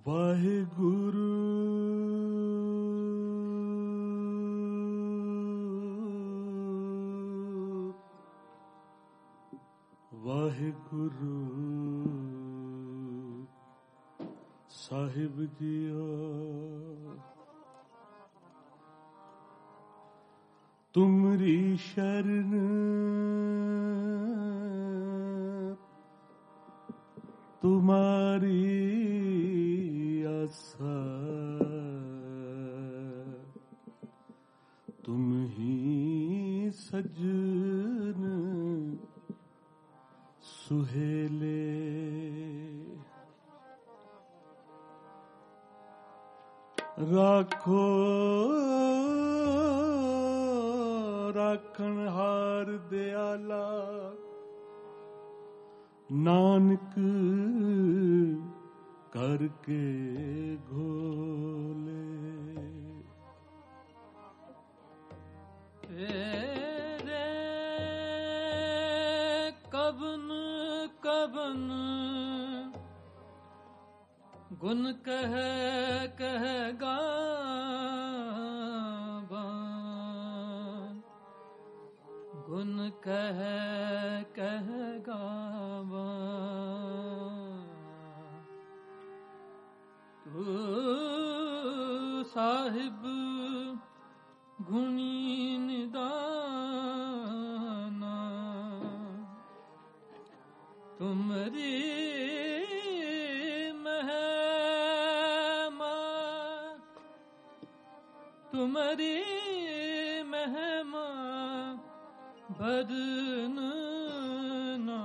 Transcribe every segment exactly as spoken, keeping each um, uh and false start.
वाहिगुरु वाहिगुरु साहिब जियो, तुमरी शरण तुम्हारी आशा, तुम ही सजन सुहेले। राखो राखन हार दयाला, नानक करके घोले। तेरे कबन कबन गुन कह कह गावा, गुन कह कह गावा। तू साहिब गुणी निदाना, तुमरी तुम्हारी महिमा बदन ना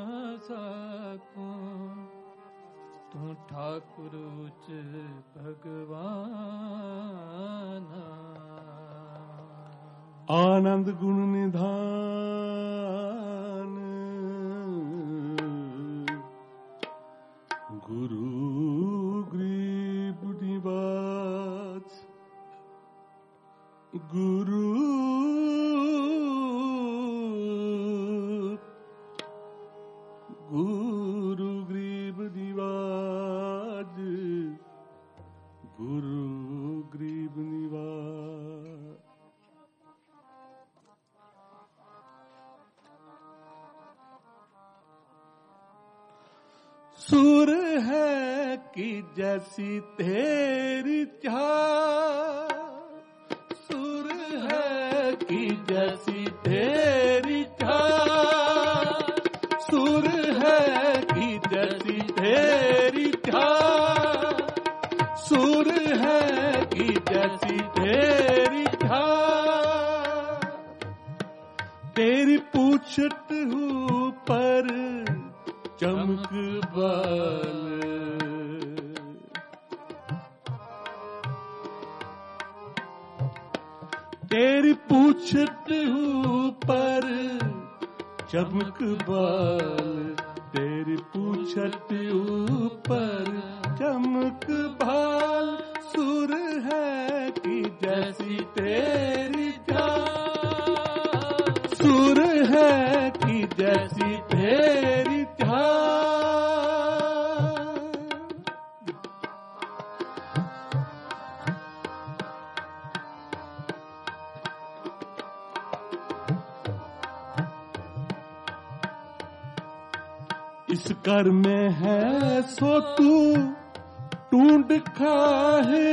सकूं, तू ठाकुर उच भगवान। आनंद गुण निधान गुरु ग्रीब निवास, गुरु गुरु ग्रीब निवाज, गुरु ग्रीब निवाज। सुर है कि जैसी तेरी चाह, की जैसी तेरी चाह, सुर है कि जैसी तेरी चाह, सुर है कि जैसी तेरी चाह। तेरी पूछत हूँ पर चमक बाल, तेरी पूछत हूँ पर चमक बाल, तेरी पूछत हूँ पर चमक बाल। सुर है कि जैसी तेरी चाल, सुर है कि जैसी तेरी चाल। इस कर में है सो तू ढूंढ खाहे,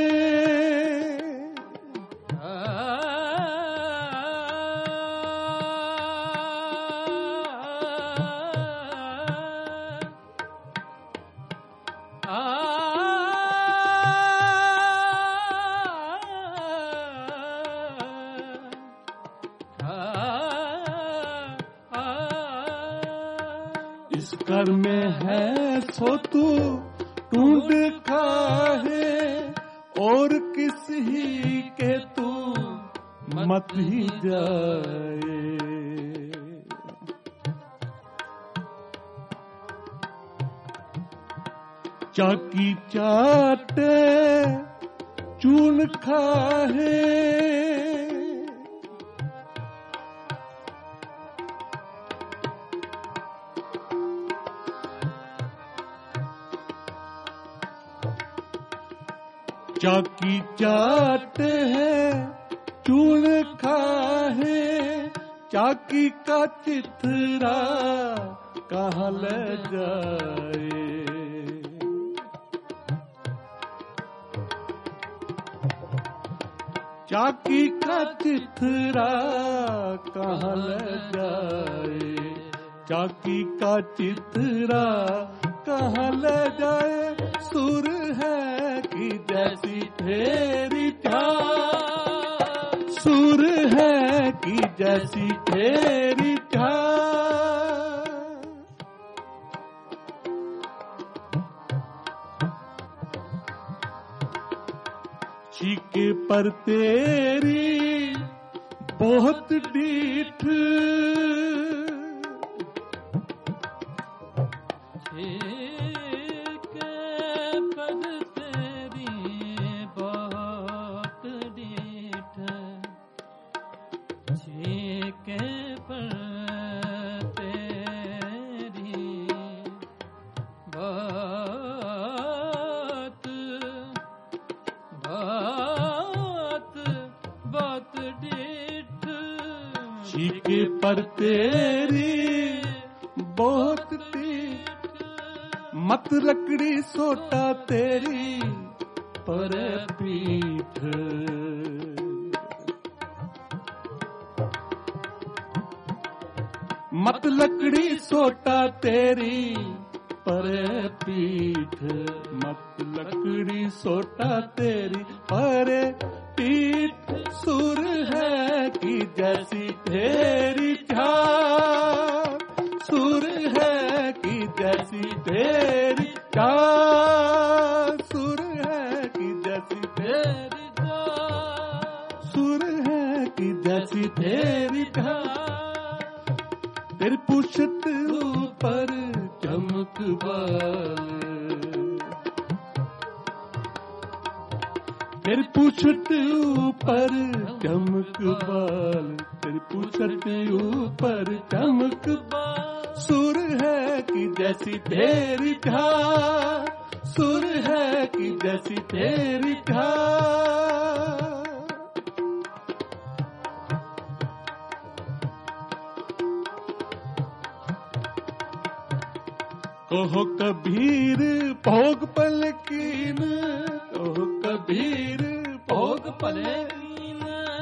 कर में है सो तू ढूंढ खाहे, और किस ही के तू मत ही जाए। चाकी चाटे चून खाहे, चाकी चाट है चून खाहे, चाकी का चिथरा कहाँ ले जाए। चाकी का चिथरा कहाँ ले जाए, चाकी का चिथरा कहाँ ले जाए। सुर है कि जैसी तेरी चाल, सुर है कि जैसी तेरी चाल। छीके पर तेरी बहुत डीठ, छीके पर तेरी बहुत डीठ, छीके पर तेरी बात बात बात डीठ। छीके पर तेरी बहुत डीठ, मत लकड़ी सोटा तेरी पर पीठ। मत लकड़ी सोटा तेरी पर पीठ, मत लकड़ी सोटा तेरी पर पीठ। सुर है कि जैसी तेरी चाल, सुर है कि जैसी तेरी चाल, सुर है कि जैसी तेरी चाल, सुर है कि जैसी तेरी चाल। तेरी पुछत ऊपर चमक बाल, तेरी पुछत ऊपर चमक बाल, तेरी पुछत ऊपर चमक बाल। सुर है कि जैसी तेरी चाल, सुर है कि जैसी तेरी चाल। कहो कबीर भोग पलकीन, कहो कबीर भोग पलकीन।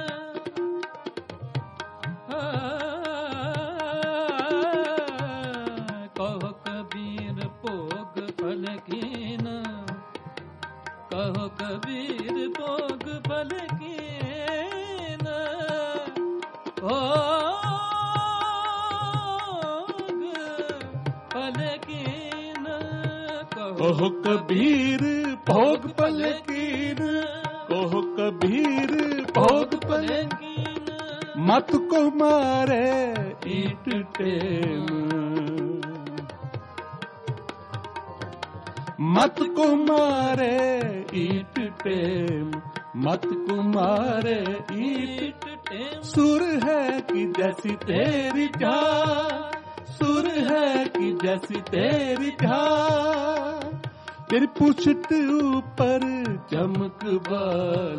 कहो कबीर भोग पलकीन, कहो कबीर भोग पलकीन। कहो कबीर भोग पलकीन, कहो कबीर भोग पलकीन। मत को मारे ईट टेम, मत को मारे ईट टेम, मत को मारे ईट टेम। सुर है कि जैसी तेरी चाल, सुर है कि जैसी तेरी चाल। तेरी पुछत ऊपर चमक बाल,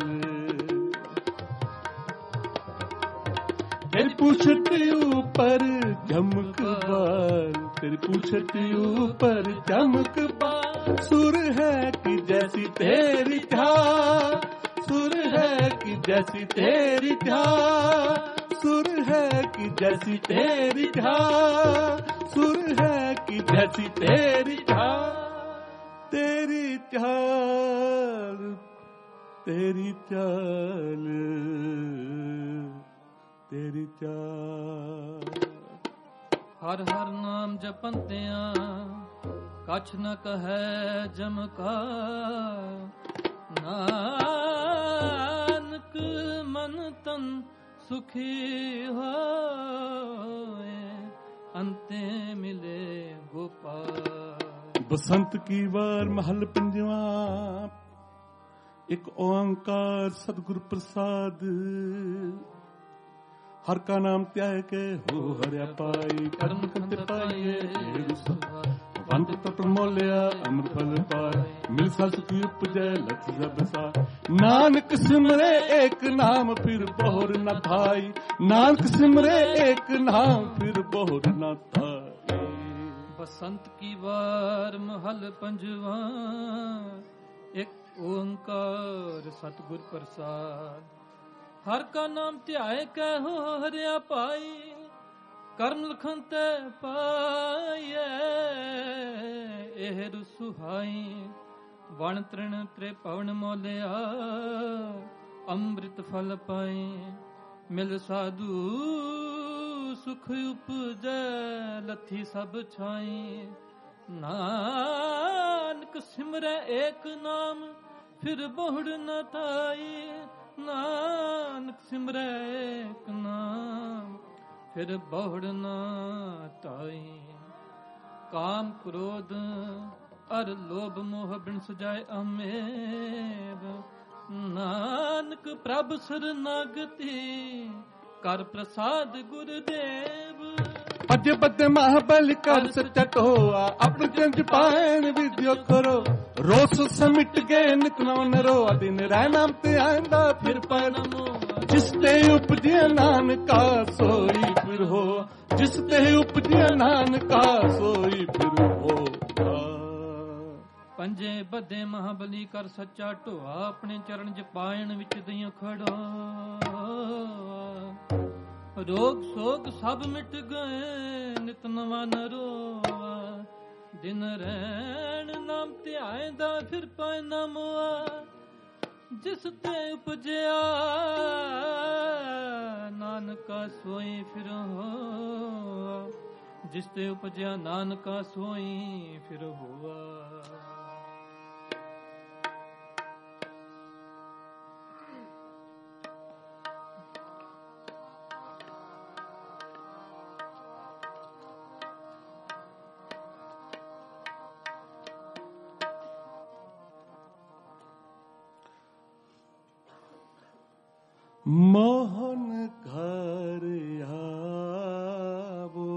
तेरी पुछत ऊपर चमक बाल, तेरी पुछत ऊपर चमक बाल। सुर है कि जैसी तेरी चाल, सुर है कि जैसी तेरी चाल, सुर है कि जैसी तेरी चाल, सुर है कि जैसी तेरी चाल। तेरी चाल, तेरी चाल, तेरी चाल। हर हर नाम जपंतियां कछ न कहे जमका, नानक मन तन सुखी होए, अंते मिले गोपाल। बसंत की बार महल पंजवा, एक ओंकार सदगुरु प्रसाद। हर का नाम त्याग के हो हरिया पाई, कर्म करते पाइए अंत तट मोलिया अमर फल पाए, मिल सस की उपजय लख सब सा। नानक सिमरे एक नाम फिर बहुर न थाई, नानक सिमरे एक नाम फिर बहुर न थाई। बसंत की वार महल पंजवा, एक ओंकार सतगुर प्रसाद। हर का नाम ध्याय कहो हरिया पाई, कर्म लखन ते पाइए एहर सुहाई। वण तृण त्रे पवन मोलिया अमृत फल पाए, मिल साधु सुख उपजै लथी सब छाई। नानक सिमरै एक नाम फिर बहुड़ न थाई, नानक सिमरै एक नाम फिर बहुड़ न ताई। काम क्रोध अर लोभ मोह बिन सुजाय अमेव, नानक प्रभ शरणागति कर प्रसाद गुरुदेव। अज बद महाबल कर सच्चा टोआ, अपने जंज पायन विद्यो करो। रोस समिट गए नित नवन रो, दिन रह नाम ते आंदा फिर पर। जिसते उपजिया नानका सोई फिर हो, जिसते उपजिया नानका सोई फिर हो। पंजे बदे महाबली कर सच्चा ढोआ, अपने चरण च पायन विच दइयो खड़ो। रोग सोग सब मिट गए नित नवा नरोआ, दिन रैन नाम ध्यायदा फिर पाए ना मोआ। जिस ते उपजया नानका सोई फिर हो, जिस ते उपजया नानका सोई फिर हुआ। मोहन घर आवो,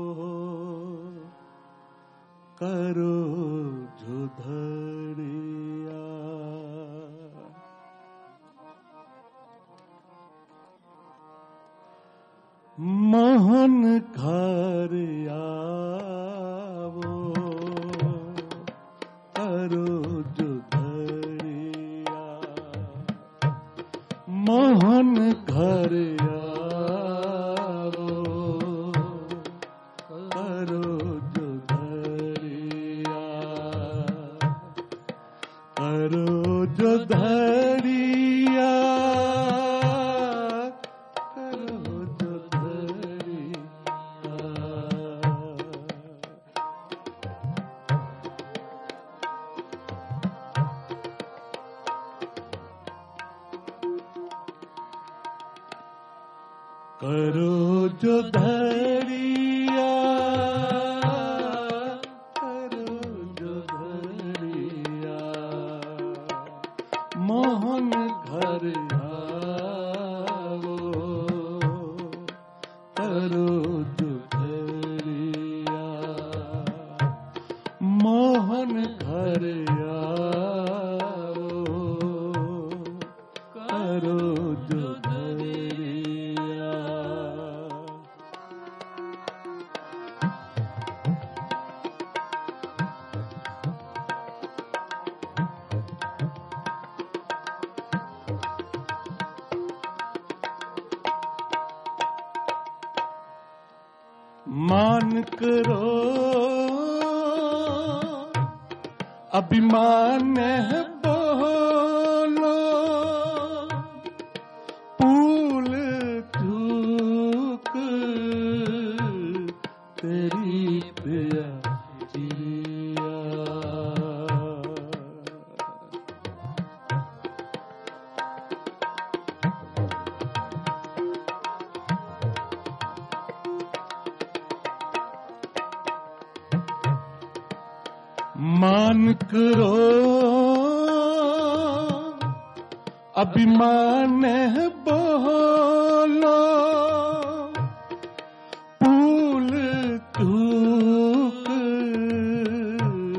करो जो धड़िया। मोहन घर आवो, करो जो धड़िया। मोहन घर आवो, करो जो धड़िया। करो जो धड़िया, करो जो धड़िया। करो जो धड़िया, करो जो धड़िया। मोहन घर आवो, करो जो धड़िया। मोहन घर आवो, करो जो मान करो अभिमान है बोलो, भूल चूक तेरी प्रिया जिया। मान करो अभिमान है बोलो, भूल चूक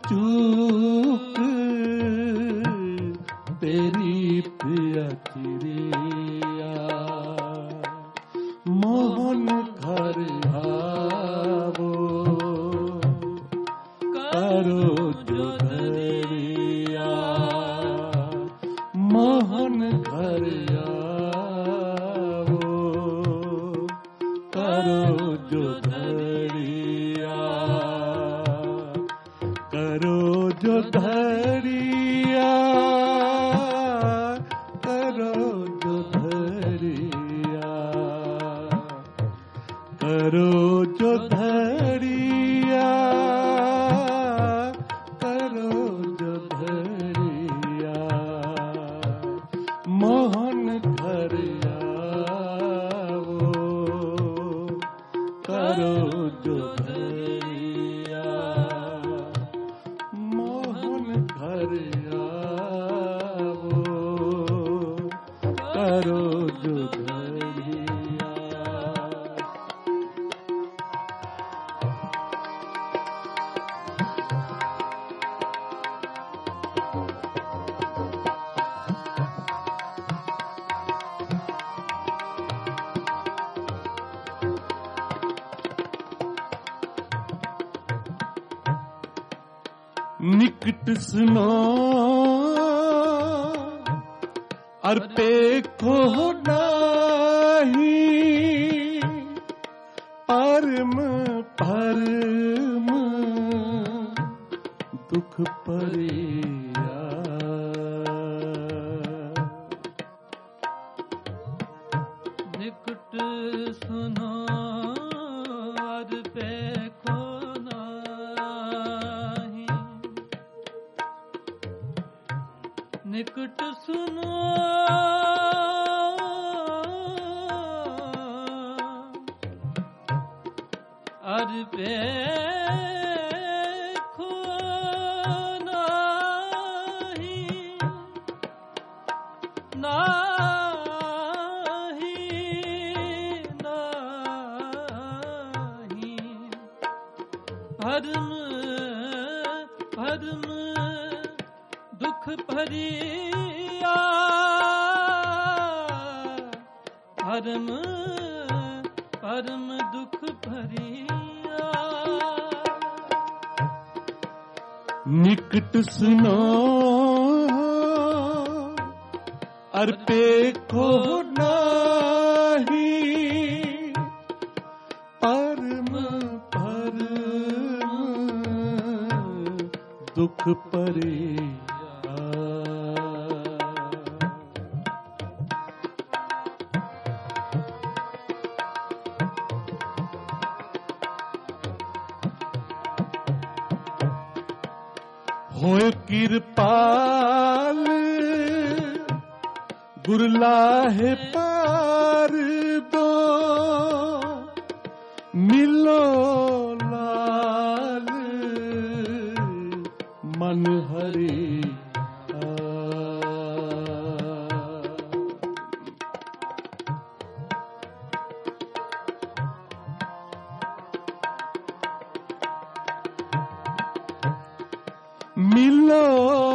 चूक तेरी प्रिय चिड़िया मोहन घर आवो करो जो धरिया मोहन घर आवो करो जो धरिया करो जो धरिया करो जो धरिया करो जो धरिया करो जो धरिया मोहन घर आवो करो जो धरिया मोहन घर आवो करो जो धरिया निकट सुनो अर्पे को नाही परम परम दुख परिया निकट सुनो अर्पे को नाही निकट सुनो अर्पे को नाही नाही नाही भरम भरम दुख भरिया परम परम दुख भरिया निकट सुनो अर्पे को नाही परम परम दुख परिया होय कृपाल गुरलाहे पार दो मिलो लाल मन हरि मिलो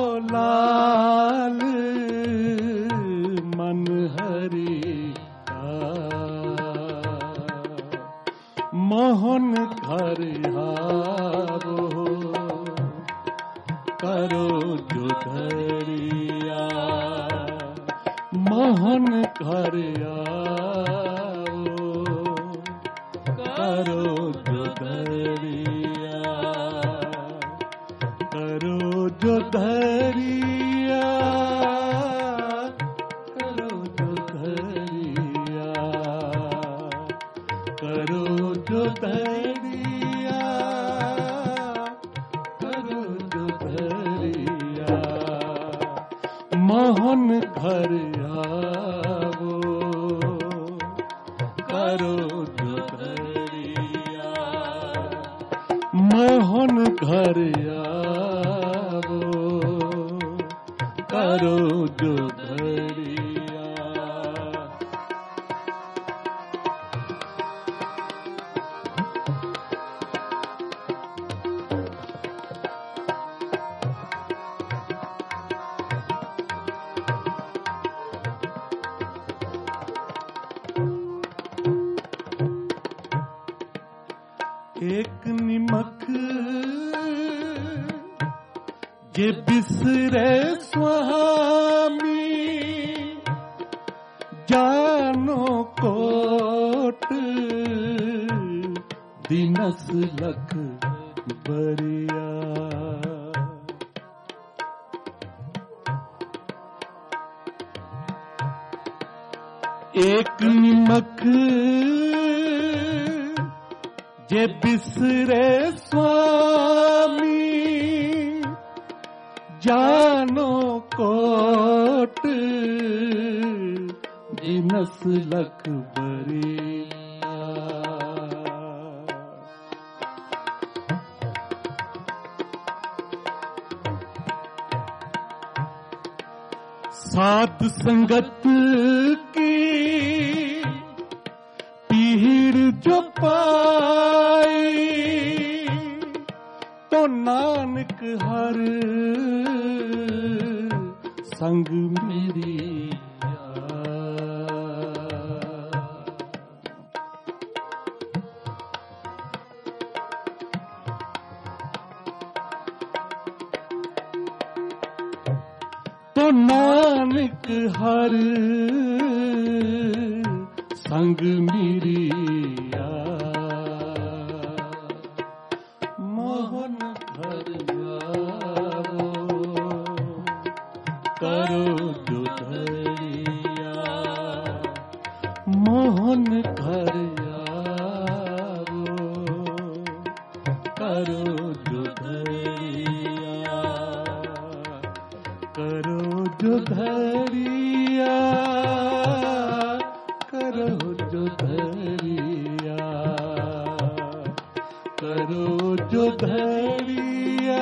लाल मन हरि मोहन घर आवो करो जो धरिया मोहन घर आवो करो जो धरिया करो जो धरिया करो जो धरिया करो जो धरिया करो जो धरिया मोहन घर आवो करो जो धरिया मोहन घर आवो करो जो धरिया एक निमक जे बिसरे स्वामी, जानो कोट दिनस लख बरिया। एक निमक जे बिसरे स्वामी, जानो कोट दिनस लख बरिया। साध संगत की पीड़ जो पाई, तो नानक हर संग मेरी तो नानक हर संग मिरिया। मोहन घर आवो करो जो धरिया, मोहन घर आवो करो जो धरिया, करो जो धरिया, करो जो धरिया, करो जो धरिया,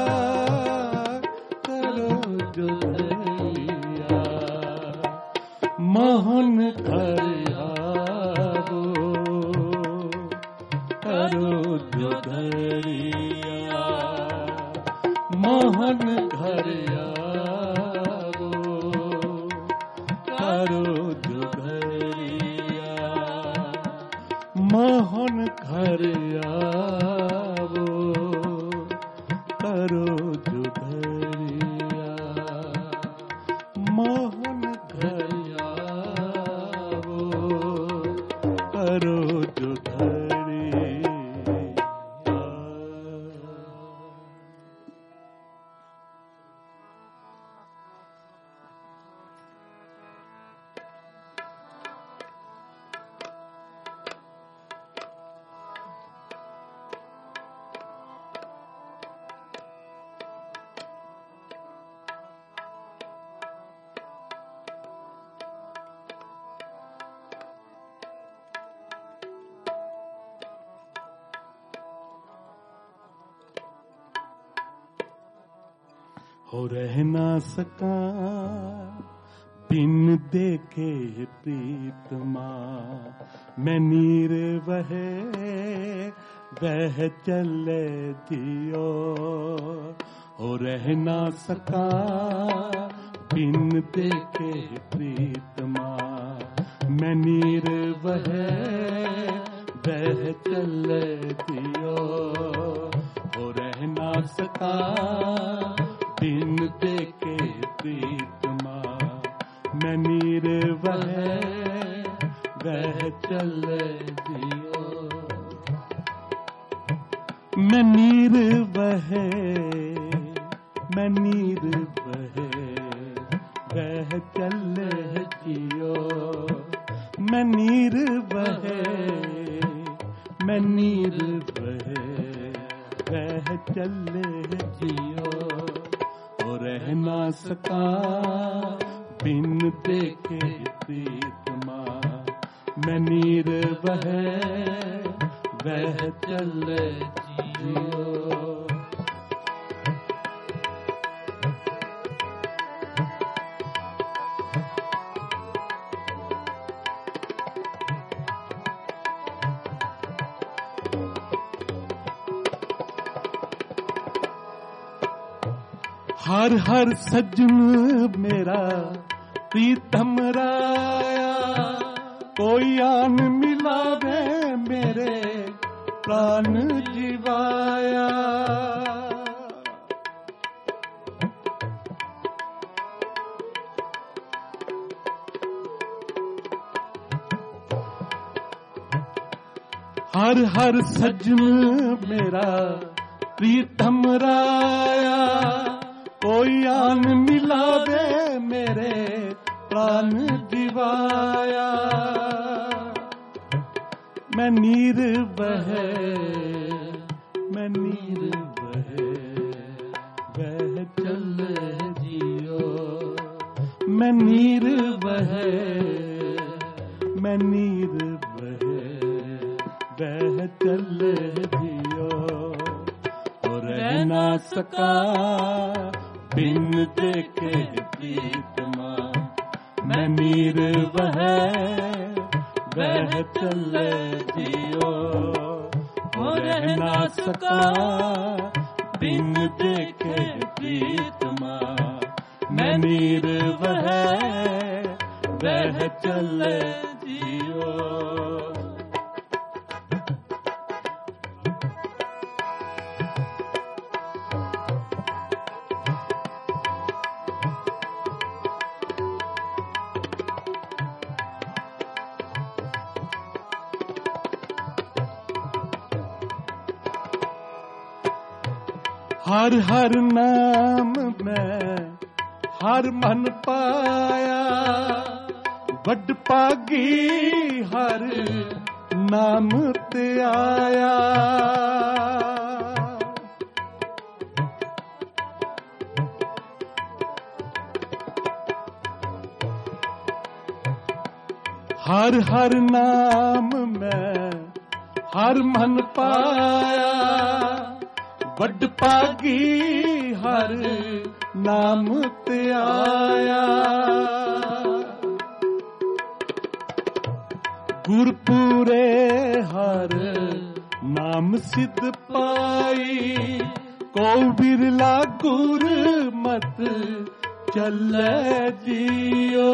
करो जो धरिया। मोहन घर आवो करो जो धरिया, मोहन घर आवो करो जो धरिया, मोहन घर आवो करो जो धरिया, मोहन घर आवो करो जो धरिया। हो रह ना सका बिन देखे प्रीतमा, मैं नीर वहे वह चले दियो। हो रह ना सका बिन देखे प्रीतमा, मैं नीर वहे वह चले दियो। हो रह ना सका बिन देखे प्रीतमा, मैं नीर वह वह चले दियो। मैं नीर वह मैं नीर वह वह चले जियो। मैं नीर वह मैं नीर वह वह चले जियो। रह ना सका बिन देखे प्रीतमा, मैं नीर वह वह चले जियो। हर हर सजन मेरा प्रीतम राया, कोई आन मिलावे मेरे प्राण जीवाया। हर हर सजन मेरा प्रीतम राया, कोई आन मिलावे मेरे प्राण जीवाया। मैं नीर बहे मैं नीर बहे बह चले जियो, मैं नीर बहे मैं नीर बहे बह चले जियो। और रह ना सका बिन देखे प्रीतमा, मैं नीर बहे बह चले जियो। हो रह ना सका बिन देखे प्रीतमा, मैं नीर बहे बह चले जियो। हर हर नाम में हर मन पाया, वड पागी हर नाम ते आया। हर हर नाम में हर मन पाया, वड पागी हर नाम ते आया। गुरपुरे हर नाम सिद्ध पाई, को बिरला गुर मत चले जियो।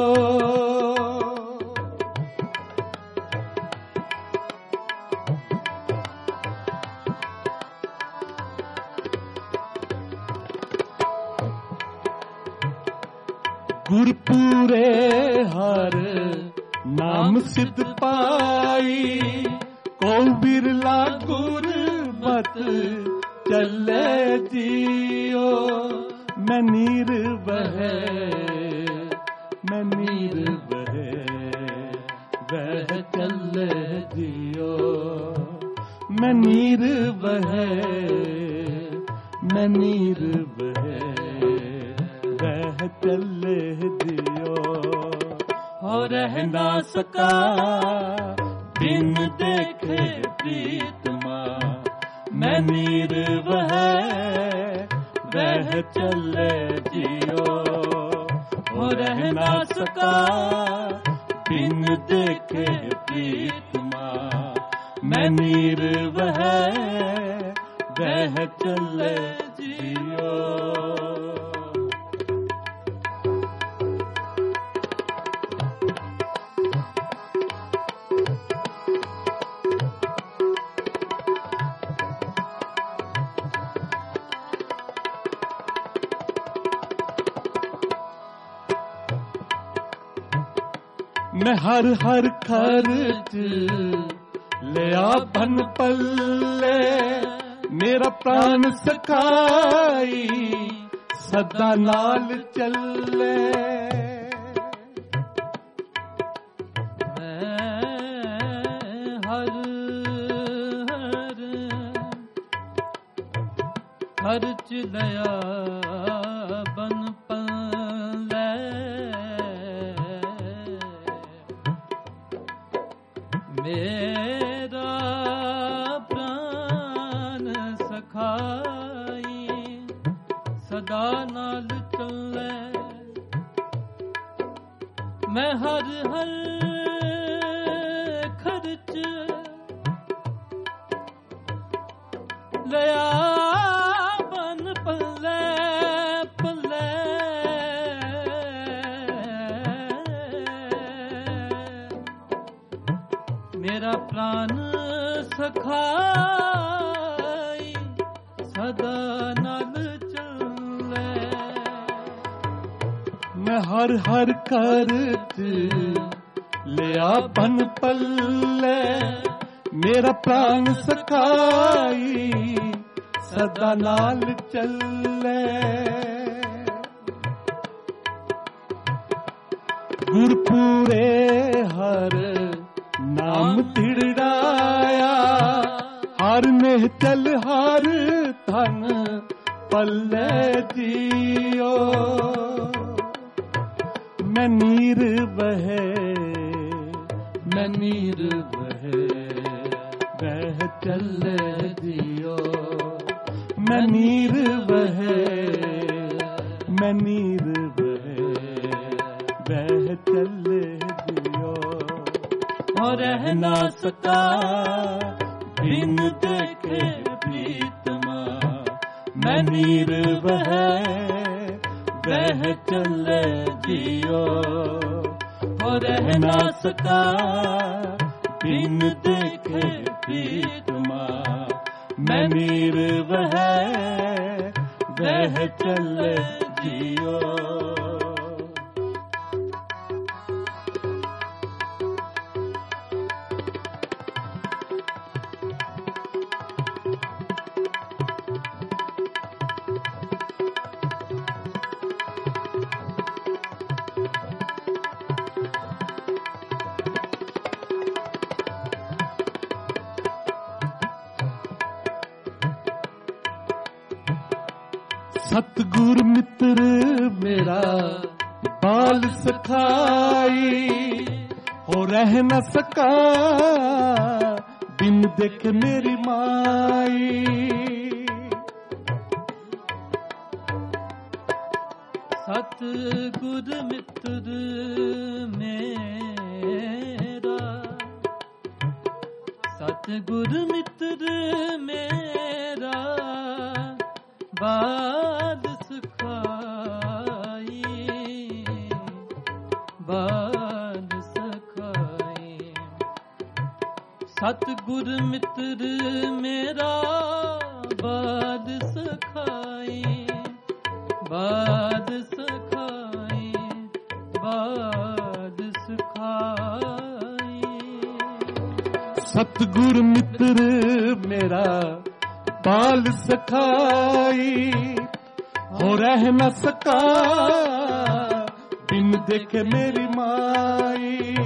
गुरपुरे हर नाम सिद्ध पाई, को बिरला गुर मत चले जियो। मैं नीर बहे मैं नीर बहे बह चले जियो। मैं नीर बहे मैं नीर बहे बह चले जियो। हो रह ना सका बिन देखे प्रीतमा, मैं नीर बहे बह चले जियो। हो रह ना सका बिन देखे प्रीतमा, मैं नीर बहे बह चले जियो। मैं हर हर खर्च लिया बन पल्ले, मेरा प्राण सखाई सदा नाल चले। मैं हर हर खर्च लिया बन पल्ले, मेरा प्राण सखाई सदा नाल चले। मैं हर हर खर्च लिया बन पल्ले पल्ले, मेरा प्राण सखा हर हर करत लिया बन पल्ले मेरा प्राण सखाई सदा नाल चले गुरपुरे हर नाम तिड़ाया हर में चल हर धन पल्ले जियो मैं नीर बहे मैं नीर बहे बह चले जियो मैं नीर बहे मैं नीर बहे बह चले जियो और रह ना सका बिन देखे प्रीतमा मैं नीर बहे बह चले जियो और रह ना सका बिन देखे प्रीतमा मैं नीर बहे बह चले जियो सतगुर मित्र मेरा बाल सखाई हो रह न सका बिन देख मेरी माई सतगुर मित्र मेरा सतगुर मित्र मेरा बाल सखाई बाल सखाई सतगुर मित्र मेरा बाल सखाई बाल सखाई बाल सखाई सतगुर मित्र मेरा बाल सखाई हो रह न सका बिन देखे मेरी माई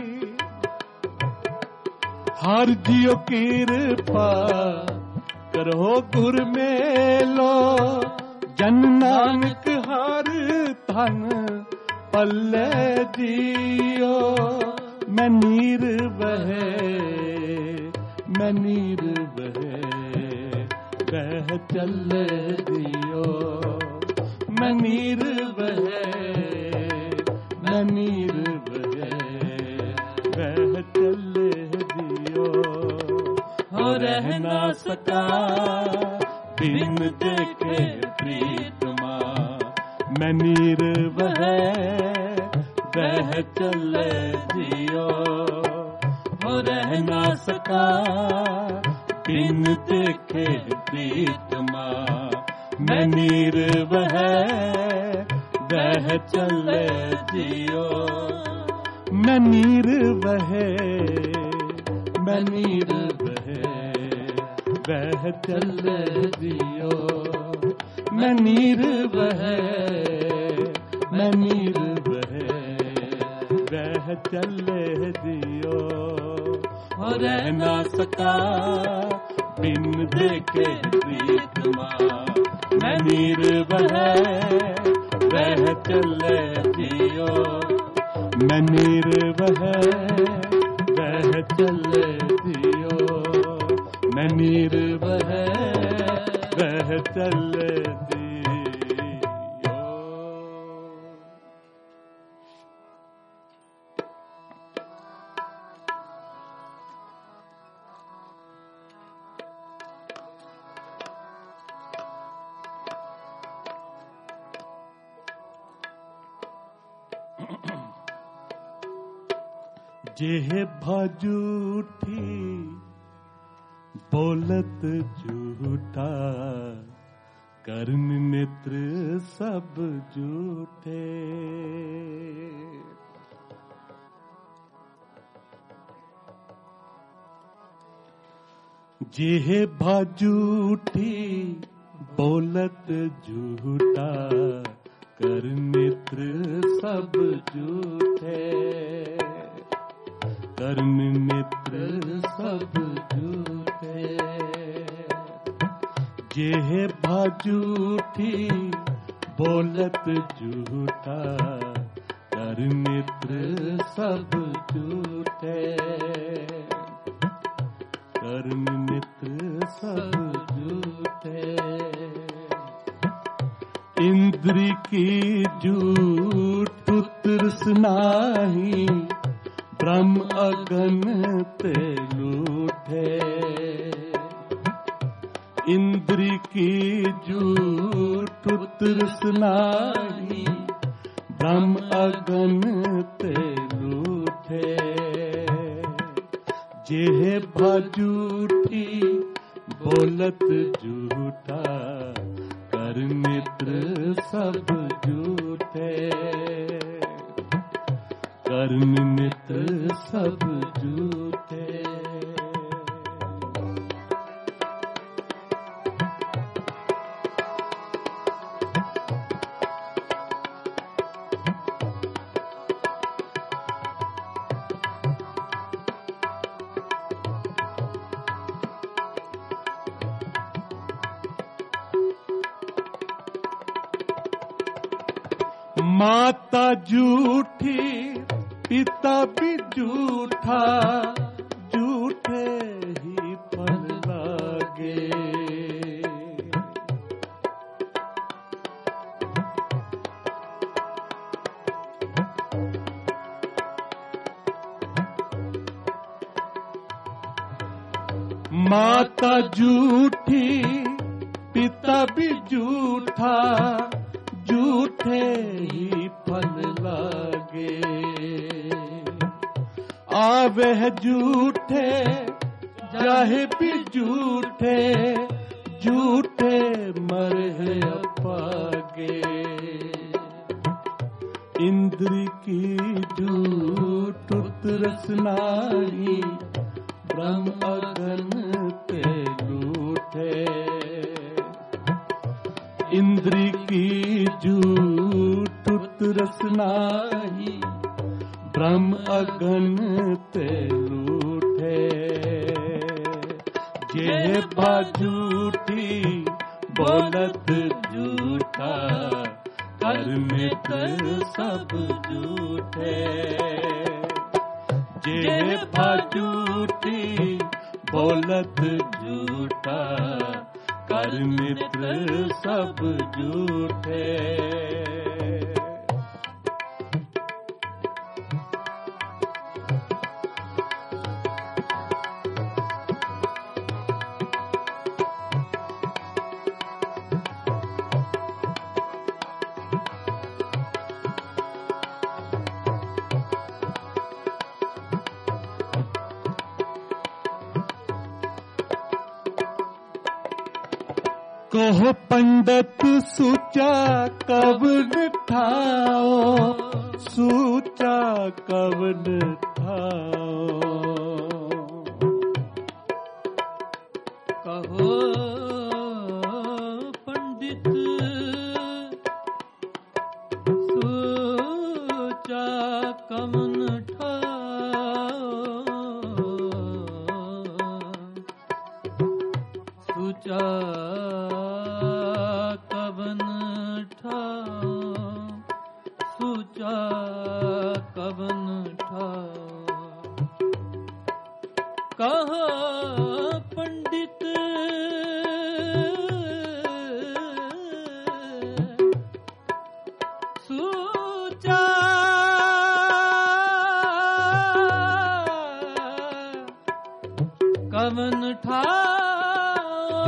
हर जियो कृपा करो गुर मेलो जन नानक हर धन पल्ले जियो मैं नीर बहे मैं नीर बहे बह चले दियो मैं नीर बहे मैं नीर बहे बह चले दियो हो रह ना सका बिन देखे प्रीतमा मैं नीर बहे बह चले दियो हो रह ना सका बिन देखे प्रीतमा मैं नीर बहे बह चले जियो मैं नीर बहे मैं नीर बहे बह चले जियो मैं नीर बहे मैं नीर बहे बह चले जियो और रह ना सका बिन देखे प्रीतमा मैं नीर बहे बह चले जियो मैं नीर बहे बह चले जियो मैं नीर बहे बह चले जियो जेह भजूठी बोलत झूठा कर्म मित्र सब झूठे। जेह भाजूठी बोलत झूठा, कर मित्र सब झूठे। कर्म मित्र सब झूठे। जेह भाजूठी बोलत झूठा, कर मित्र सब झूठे। कर्म मित्र सब झूठे। इंद्री की झूठ तृष्णाही, ब्रह्म अगन ते लूठे। इंद्री की झूठ तृष्णाही, ब्रह्म अगन ते लूठे। जेह भाजूठी बोलत झूठा, कर मित्र सब झूठे। कर्म मित्र सब झूठे। माता झूठी पिता भी झूठा, झूठे ही फल लागे। माता झूठी पिता भी झूठा, झूठे ही फल लागे। आवे झूठे जाहे भी झूठे, झूठे मरे अपागे। इंद्र की झूठ तृष्णाही, ब्रह्म अगन ते लूठे। इंद्री की झूठ तृष्णाही, ब्रह्म अगन ते लूठे। जेह भाजूठी बोलत झूठा, कर मित्र सब झूठे। जेह भाजूठी बोलत झूठा, कर मित्र सब झूठे। कहो पंडित सूचा कवन ठाओ, सूचा कवन ठाओ। कहो पंडित सूचा कवन ठाओ, सूचा कवन ठाओ, सूचा कवन ठाओ। कहा पंडित सूचा कवन ठाओ,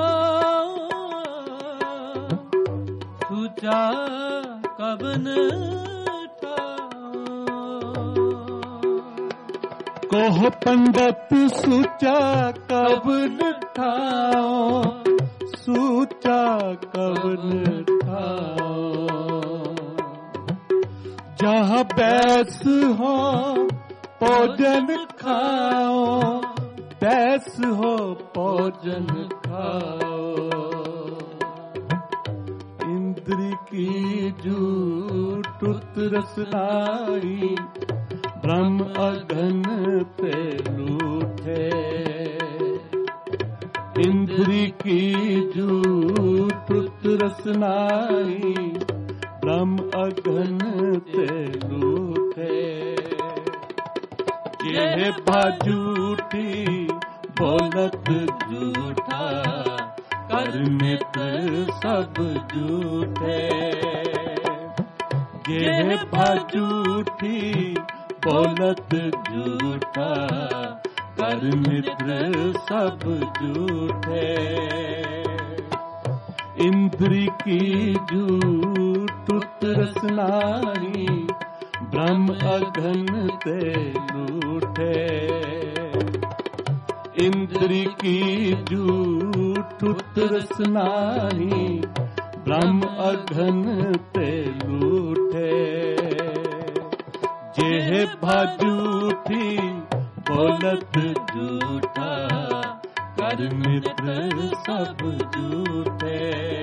सूचा कवन कहो पंडित सूचा कवन ठाओ, सूचा कवन ठाओ, जहाँ बैस हो भोजन खाओ, बैस हो भोजन खाओ। इंद्री की झूठ रसनाई, ब्रह्म अघन पे लूटे। इंद्री की झूठ रसनाई, ब्रह्म अघन पे लूटे। ये बाजूठी बोलत झूठा, कर मित्र सब झूठे। ये बाजूठी बोलत झूठा, कर मित्र सब झूठे। इंद्री की झूठ रसनाई, ब्रह्म अघन ते लूटे। इंद्री की झूठ रसनाई, ब्रह्म अघन ते लूटे। जेह भाजूठी बोलत झूठा, कर मित्र सब झूठे।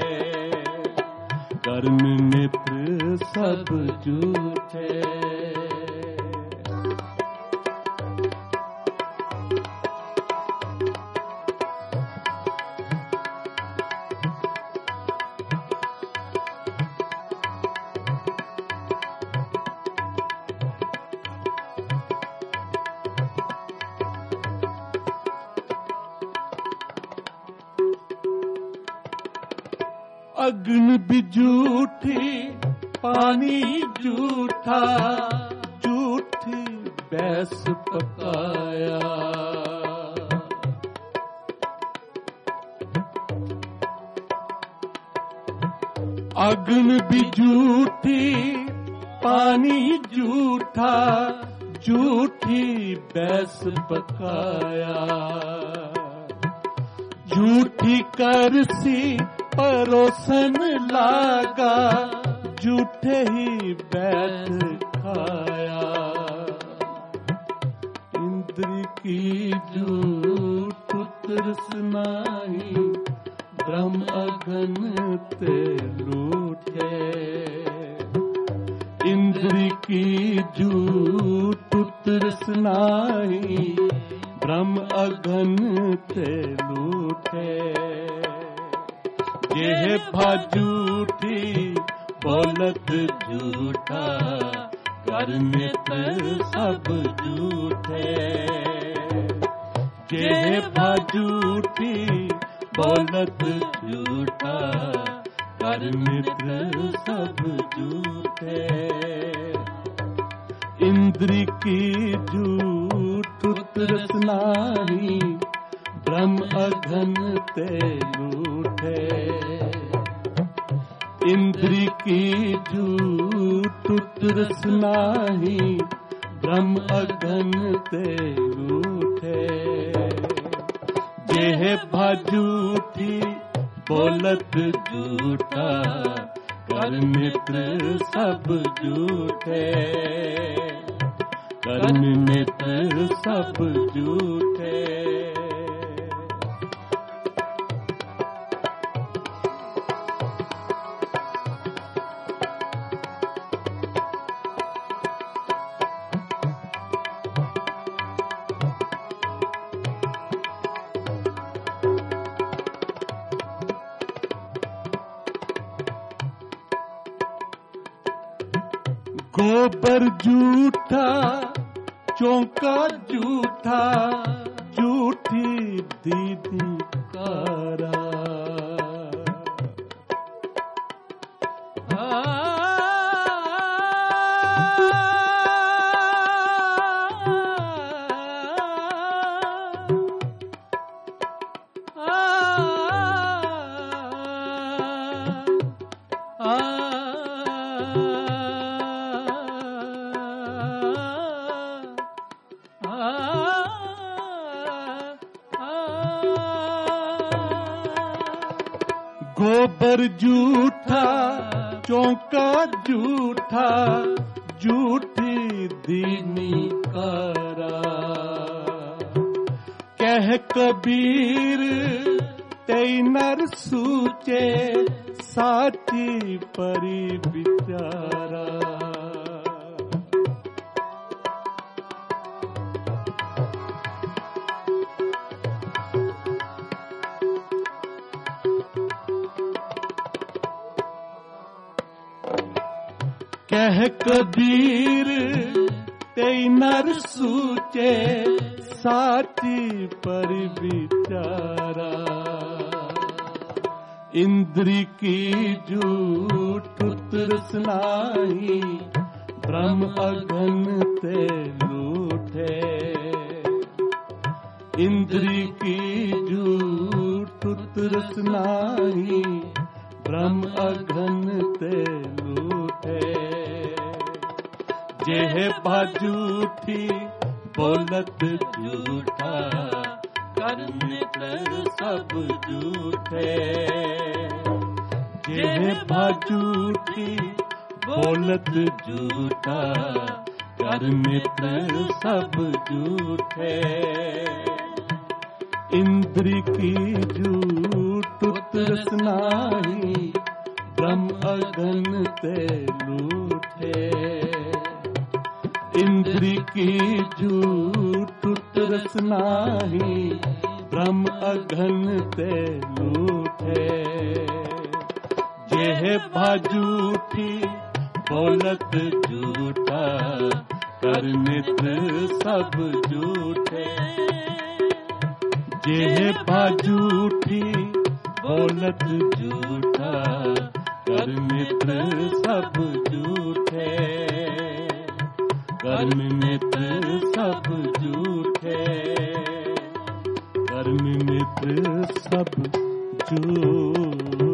कर्म मित्र सब झूठे। अग्नि भी झूठी, पानी झूठा, झूठी बैस पकाया। अग्नि भी झूठी, पानी झूठा, झूठी बैस पकाया। झूठी करसी परोसन लागा, झूठे ही बैठ खाया। इंद्री की झूठ रसनाई, ब्रह्म अघन ते लूटे। इंद्री की झूठ रसनाई, ब्रह्म अघन ते लूटे। यह भाजूठी बोलत झूठा, कर मित्र सब झूठे। यह भाजूठी बोलत झूठा, कर मित्र सब झूठे। इंद्री की झूठ रसनाई, ब्रह्म अघन ते लूटे। इंद्री की झूठ रसनाई, ब्रह्म अघन ते लूटे। जेह भाजूठी बोलत झूठा, कर मित्र सब झूठे। कर्म मित्र सब झूठे। गोबर झूठा, चौका झूठा, झूठी दीदी कारा। गोबर झूठा चौका झूठा झूठी दीनी करा कह कबीर तेई नर सूचे साची परी विचारा कह कबीर तेई नर सूचे साची पर विचारा इंद्री की झूठ तृष्णाई ब्रह्म अगन ते लूठे इंद्री की झूठ तृष्णाई ब्रह्म अगन ते लूठे जेह बाजूठी बोलत झूठा करने कर सब झूठे जेह बाजूठी बोलत झूठा करने कर सब झूठे इंद्री की झूठ तृष्णाई ब्रह्म अगन ते लूठे इंद्री की झूठ तृष्णाई ब्रह्म अघन ते लूठे जेह बाजूठी बोलत झूठा करनित सब झूठे जेह बाजूठी बोलत झूठा करनित सब झूठे कर्म मित्र सब झूठे कर्म मित्र सब झूठे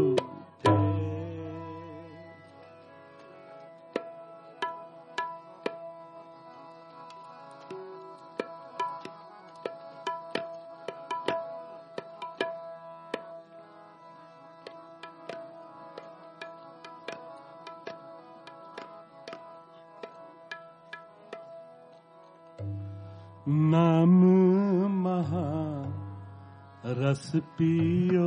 नाम महा रस पियो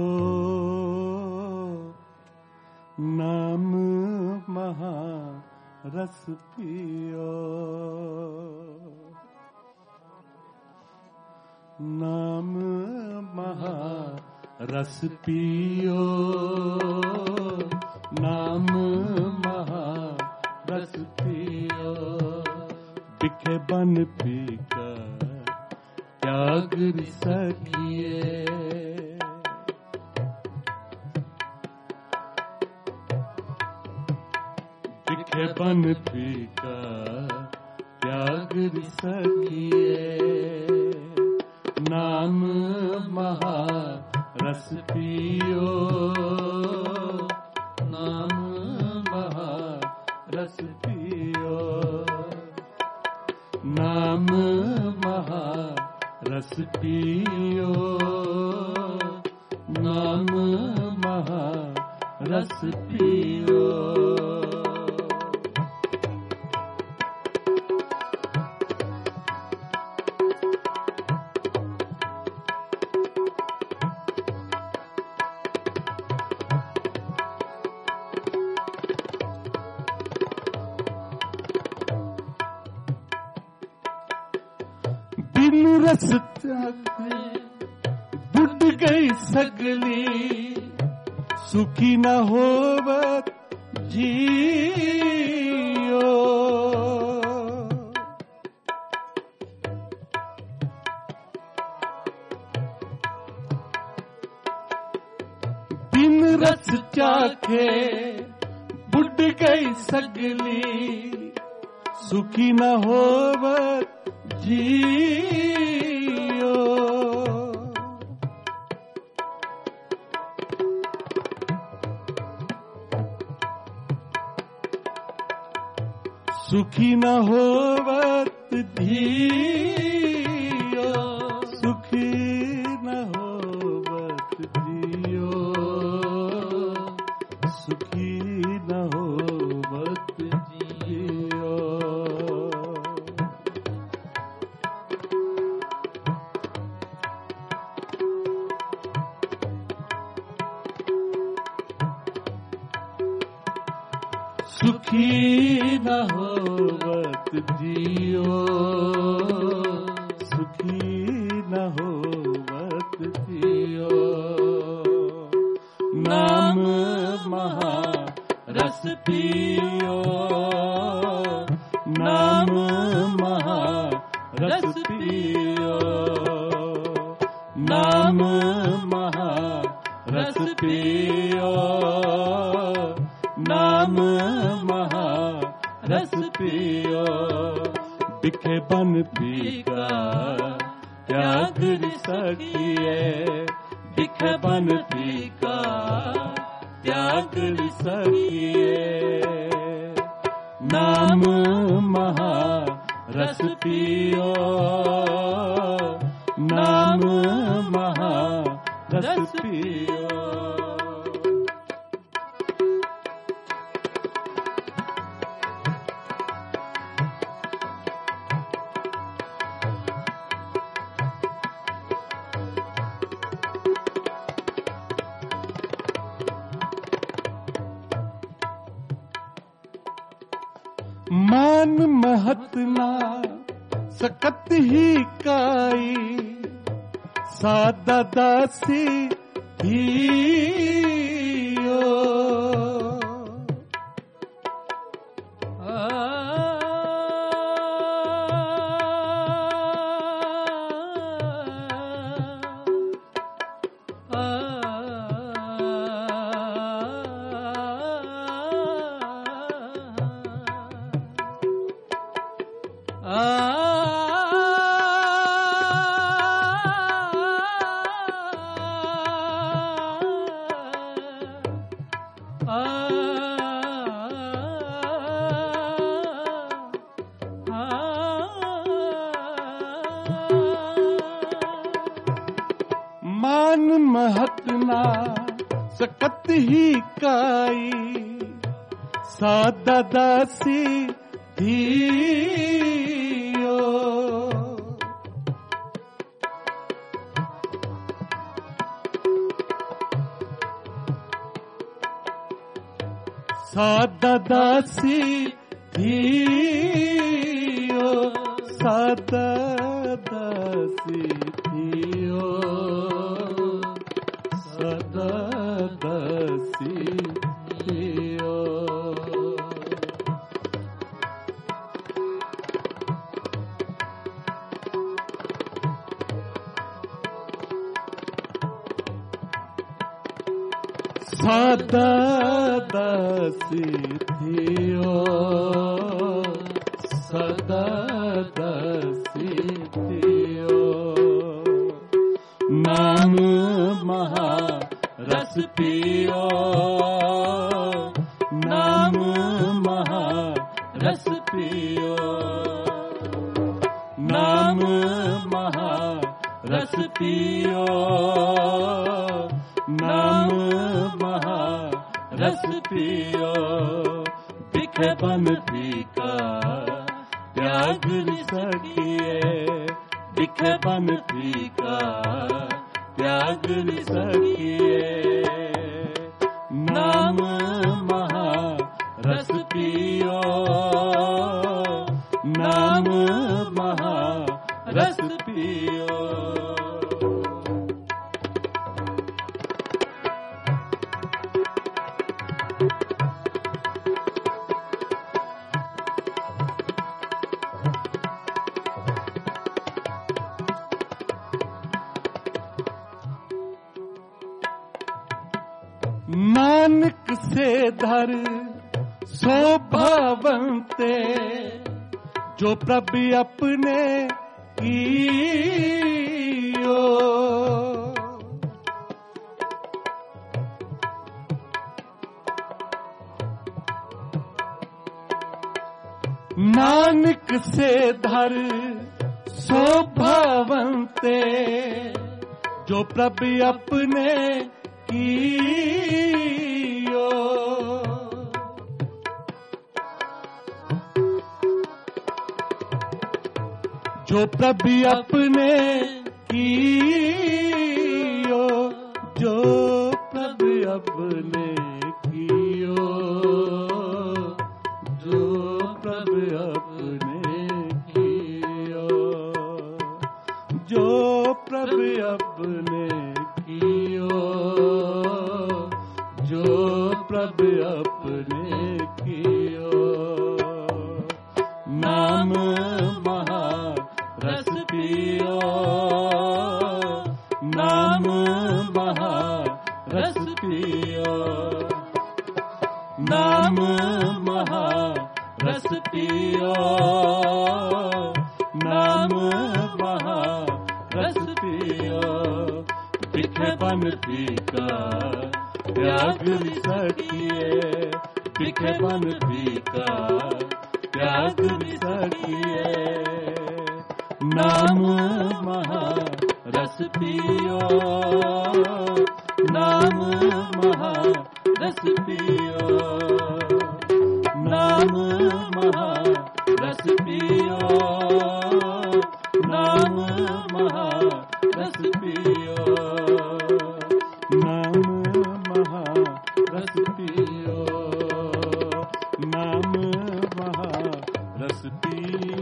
नाम महा रस पियो नाम महा रस पियो नाम महा रस पियो बिखे बन पीकर त्याग सकिए बिखे बन पीकर त्याग सकिए नाम महा रस पियो नाम महा रस पियो नाम महा रस पियो नाम महा रस पियो बिन रस बुढ़ गई सगली सुखी न होवत जियो बिन रस चाखे बुढ़ गई सगली सुखी न होवत जियो सुखी न होवत जियो सुखी न होवत जियो सुखी न होवत जियो, सुखी न होवत जियो। नाम महा रस पियो, नाम महा रस पियो, नाम महा रस पियो, नाम महा रस पियो। बिखे बन पीका त्याग सखिए, बिखे बन पीका त्याग सखिए। नाम महा रस पियो, नाम महा रस पियो। मान महत ना सकत ही काई, सादा दासी हियो। मान महत ना सकत ही काई, सादा दासी हियो। सादा दासी हियो, सादा दासी हियो, सादा दासी हियो। सादा दासी थियो, सादा दासी थियो। नाम महा रस पियो, नाम महा रस पियो, नाम महा रस पियो, नाम महा रस पियो। बिखे बन पीका त्याग सखिए, बिखे बन पीका त्याग सखिए। नाम महा रस पियो, नाम महा रस पियो। नानक से धर शोभावंते, जो प्रभु अपने कियो। नानक से धर शोभावंते, जो प्रभु अपने कियो। जो प्रभु अपने कियो, जो प्रभु अपने कियो, प्रभ अपने कियो। नाम महा रस पियो, नाम महा रस पियो, नाम महा रस पियो, नाम महा रस पियो। बिखे बन पीका त्याग सकिए, बिखे बन पीका त्याग सकिए। नाम महा रस पियो, नाम महा रस पियो, नाम महा रस पियो, नाम महा रस पियो, नाम महा रस पियो, नाम महा रस पियो।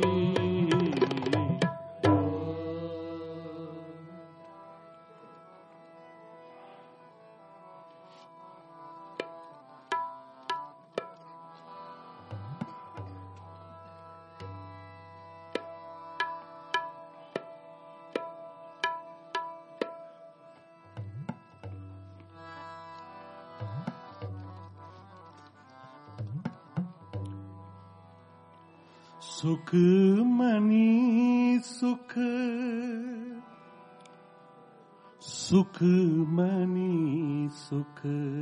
सुख मनी सुख, सुख मनी सुख,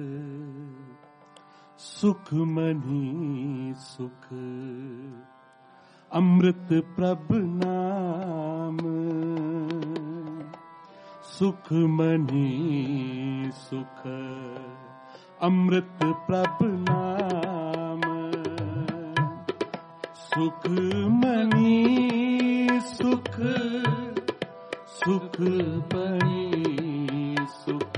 सुख मनी सुख। अमृत प्रभ नाम, सुख मनी सुख, अमृत प्रभ नाम। सुख मनी सुख, सुख मनी सुख,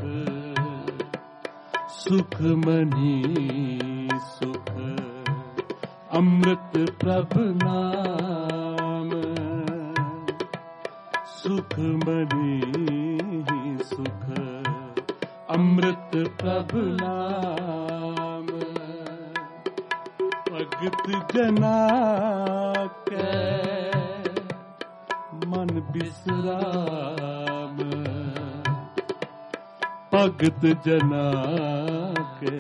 सुख मनी सुख। अमृत प्रभ नाम, सुख मनी सुख, अमृत प्रभ नाम। भगत जना के मन बिसराम, भगत जना के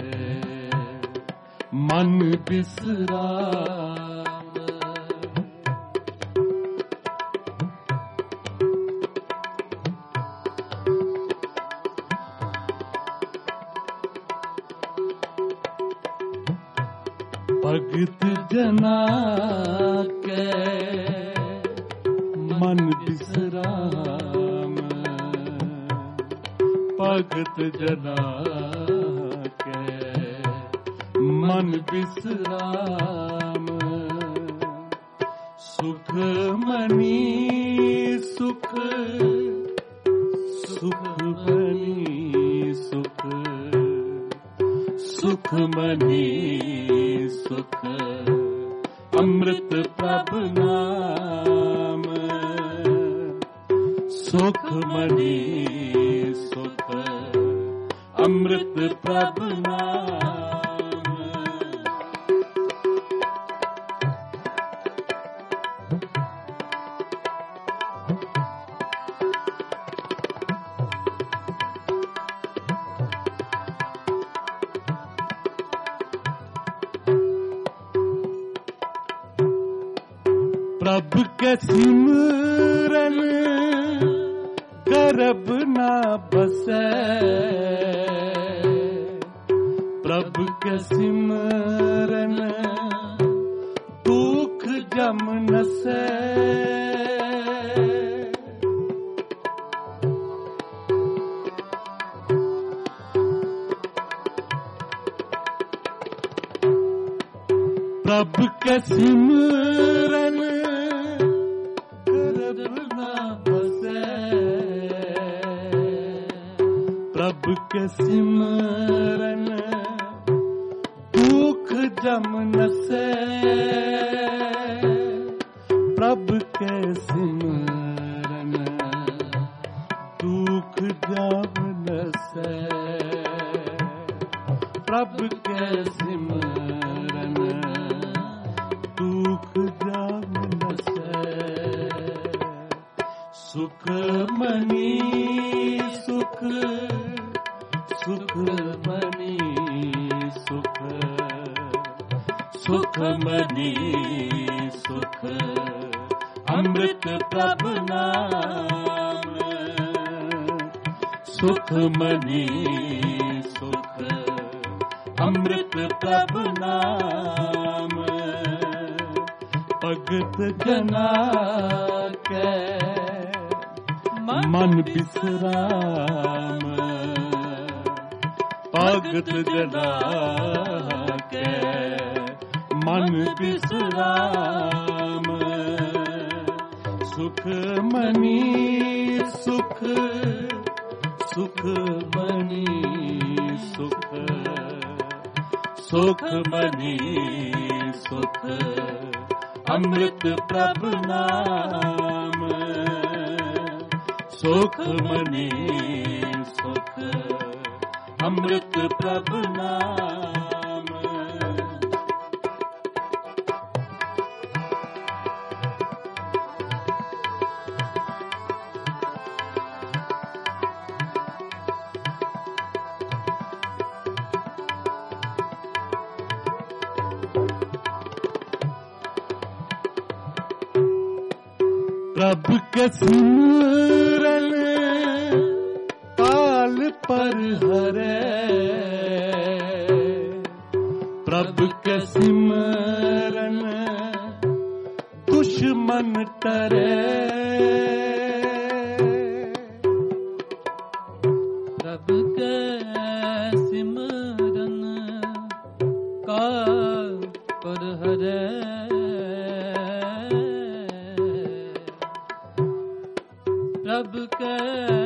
मन बिसराम। भगत जना के मन बिसराम, भगत जना के मन बिसराम। सुख मनी सुख, सुख मनी सुख, सुख मनी सुख। अमृत प्रभ नाम, सुख मनी सुख, अमृत प्रभ नाम। प्रभ के सिमरन गर्भ ना बसे, प्रभ के सिमरन दुख जम नसे। प्रभ के सिमरन गर्भ ना बसे, प्रभ के सिमरन दुख जम नसे। प्रभ के सिमरन दुख जम नसे, प्रभ के सिमरन दुख जाग नसै। सुख मनी सुख सुख मनी सुख सुख मनी सुख अमृत प्रभ नाम। सुख मनी सुख अमृत प्रभ नाम। भगत जना के मन बिसराम। भगत जना के मन बिसराम। सुख मनी सुख सुख मनी सुख सुख मनी सुख अमृत प्रभ नाम। सुख मनी सुख अमृत प्रभ नाम। प्रभ के सिमरन काल पर हरै। प्रभ के सिमरन दुश्मन टरै। प्रभ के सिमरन काल पर हरै। प्रभ के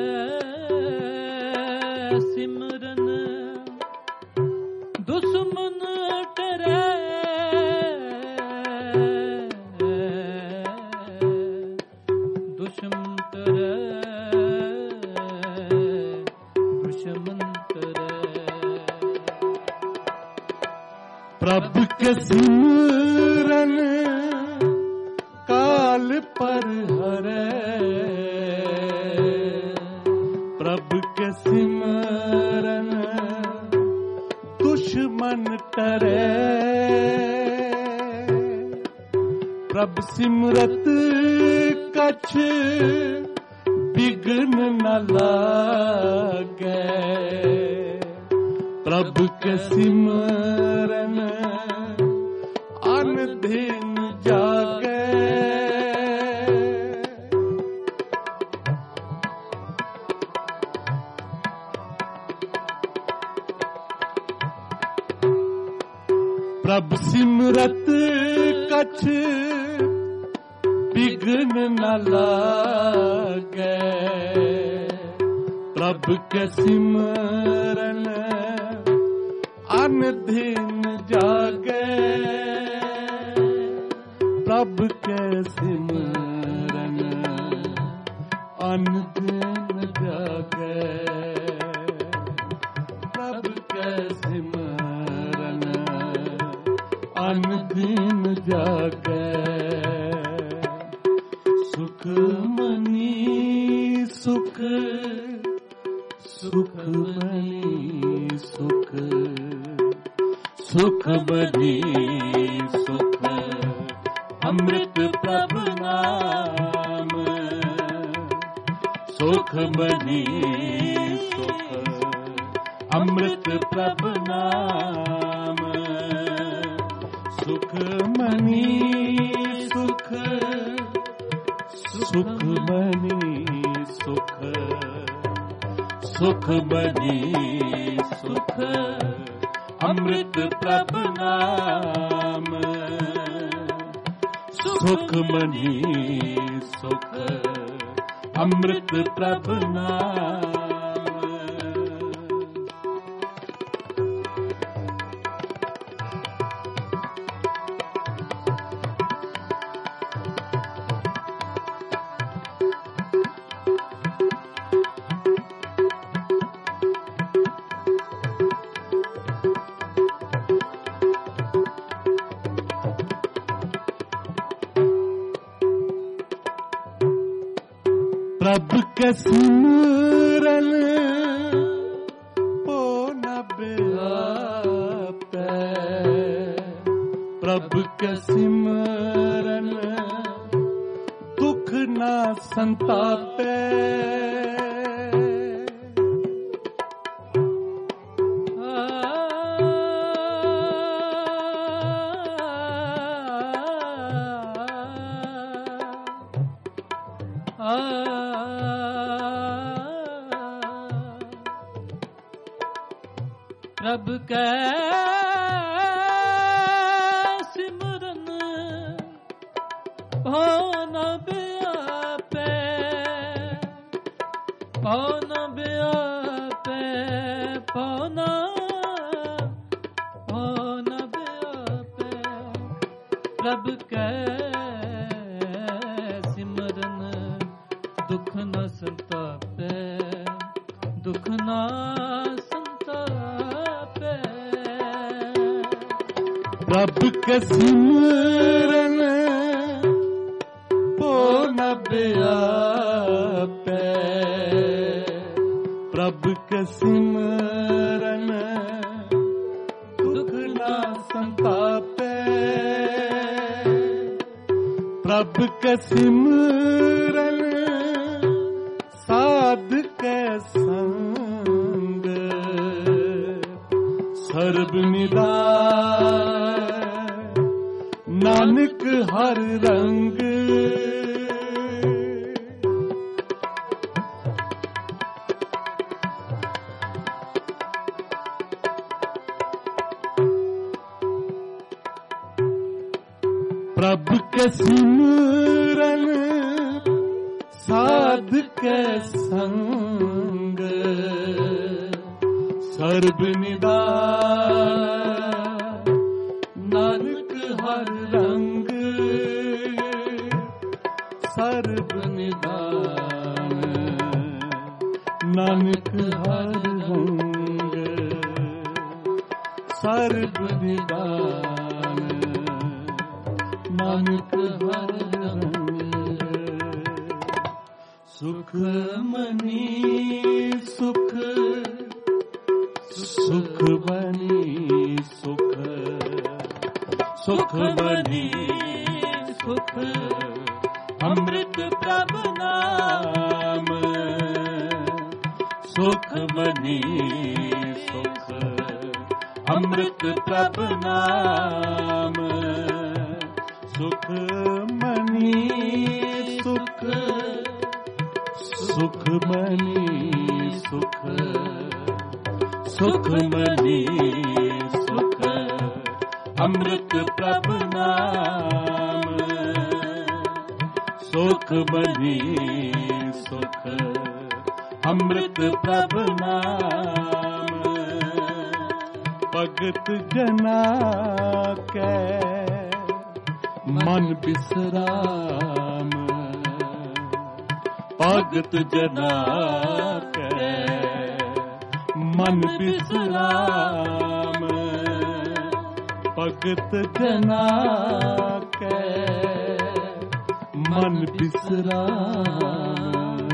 सिमरन दुश्मन टरै। दुश्मन टरै दुश्मन टरै। प्रभ के सिमरन काल पर हरै। प्रभ के सिमरन दुश्मन टरै। प्रभ सिमरत कछ बिघ्न न लागै। प्रभ के सिमरन अन दिन जागै। प्रभ सिमरत कछ बिघ्न न लागै। प्रभ के सिमरन अन दिन जागै। प्रभ के सिमरन अन दिन जागै। प्रभ के सिमरन अन दिन जागै। सुख मनी सुख सुख मनी सुख सुख मनी सुख अमृत प्रभ नाम। सुख मनी सुख अमृत प्रभ नाम। सुख मनी सुख सुख मनी सुख सुख मनी सुख अमृत प्रभ नाम। सुख मनी सुख अमृत प्रभ नाम। प्रभ के सिमरन पो न व्यापै, प्रभ के सिमरन दुख न संतापै। प्रभ कै सिमरन भव न व्यापै, भव न व्यापै, भव न भव न व्यापै। प्रभ कै सिमरन दुख न संतापै, दुख न प्रभ के सिमरन पो न व्यापै, प्रभ के सिमरन दुख न संतापै। प्रभ के सिमरन साध के संग सर्ब निदान, नानक हर रंग। प्रभ के सिमरन साध के संग सर्ब निदान, नानक हर रंग। सर्ब निदान नानक हर रंग, सर्ब निदान नानक हर रंग। सुख मनी सुख, सुख बनी सुख, सुख बनी सुख अमृत प्रभ नाम। सुख बनी सुख अमृत प्रभ नाम। सुख मनी सुख, सुख मनी सुख, सुख मनी सुख अमृत प्रभ नाम। सुख मनी सुख अमृत प्रभ नाम। भगत जना कै मन बिसराम, भगत जना कै मन बिसराम। भगत जना कै मन बिसराम।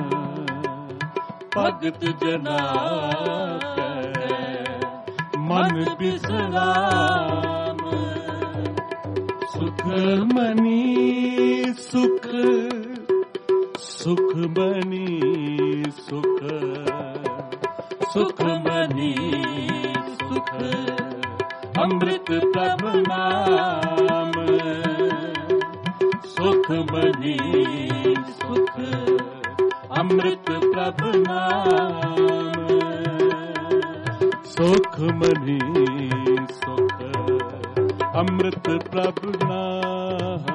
भगत जना कै मन बिसराम। सुख मनी सुख, सुख मनी सुख, सुख मनी सुख अमृत प्रभ नाम। सुख मनी सुख अमृत प्रभ नाम। सुख मनी सुख अमृत प्रभ नाम।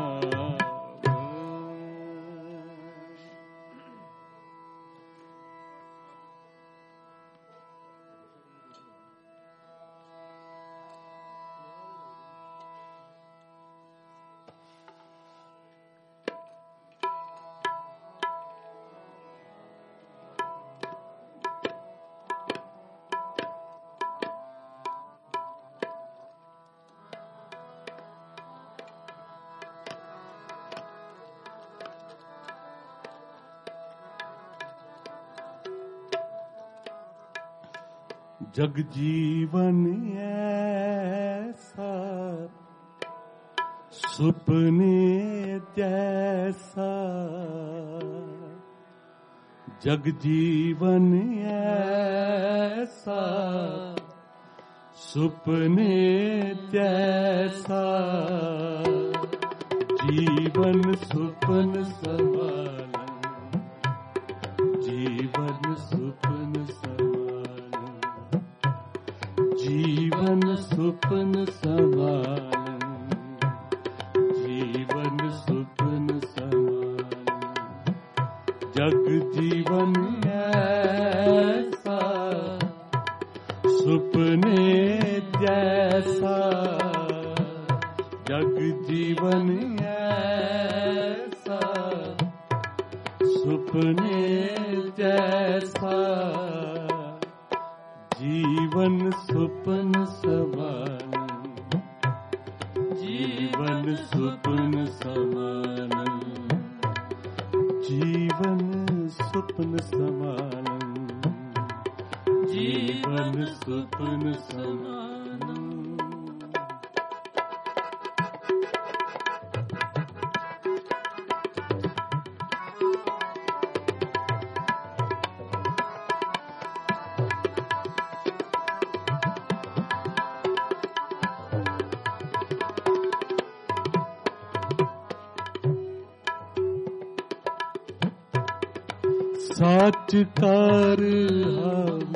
जग जीवन ऐसा सुपने जैसा, जग जीवन ऐसा सुपने जैसा, जीवन सुपन समान, जीवन सुपन समान, जीवन सुपन समान, जीवन सुपन समान, जग जीवन ऐसा सुपने जैसा, जग जीवन ऐसा सुपने जैसा, जीवन सुपन समान, जीवन सुपन समान, जीवन सुपन समान, जीवन सुपन समान। साच कार हम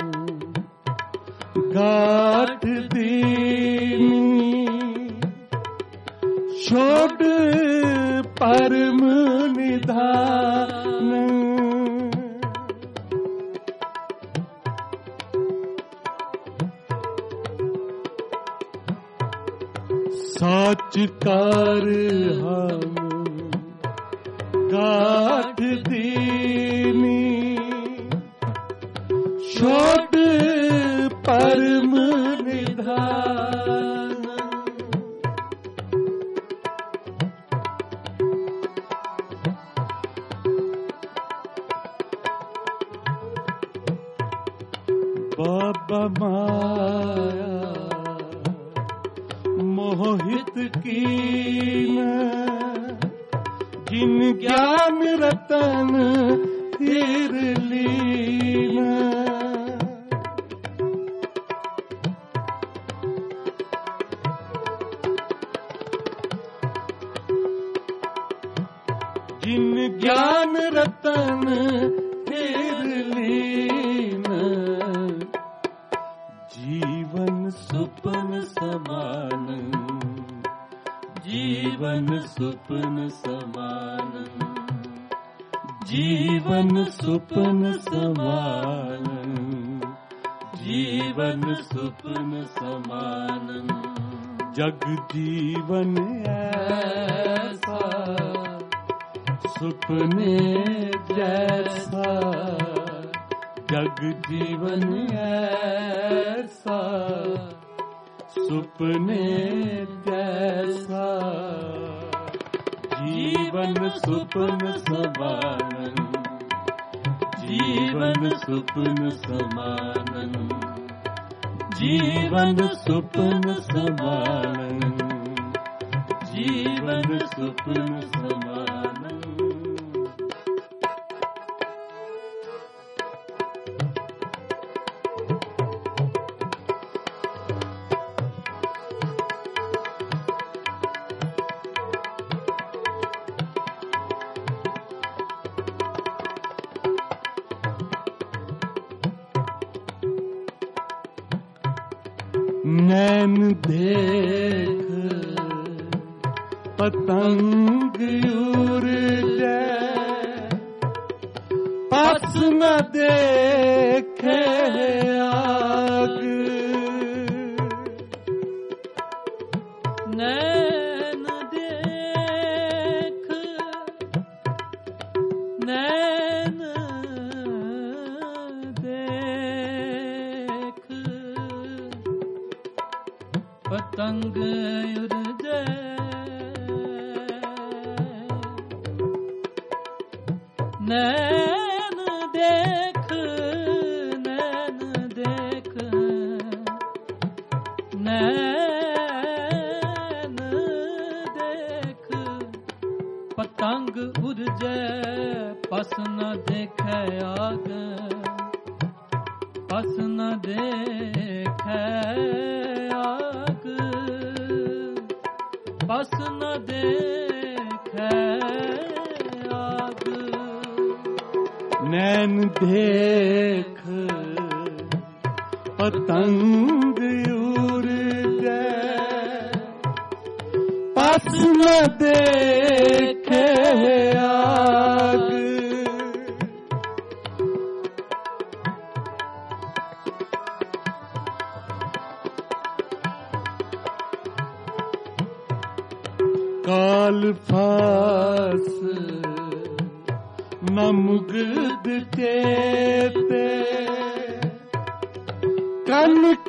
गाठ दीनी, छोड़ परम निधान, साच कार हम गाठ दीनी, छोड़ परम निधान, बाबा माया मोहित कीन, जिन ज्ञान रतन हीर लीन, जिन ज्ञान रतन हीर लीन, जीवन सुपन समान, जीवन सुपन समान, जीवन सुपन समान, जीवन सुपन समान, जग जीवन ऐसा सुपने जैसा, जग जीवन ऐसा सुपने जैसा, जीवन सुपन समान, जीवन सुपन समान, जीवन सुपन समान, जीवन सुपन समान। नैन देख पतंग उड़ जाए, पास न देखे आग, नैन देख नैन देख पतंग उड़ जाए, नैन देख नैन देख नैन देख पतंग उर्जै पस न देखे आग पस न देखे आग पस न देखे आग नैन देख पतंग उर्जै पस न देखे आग काल फास न मुगद चेते कनक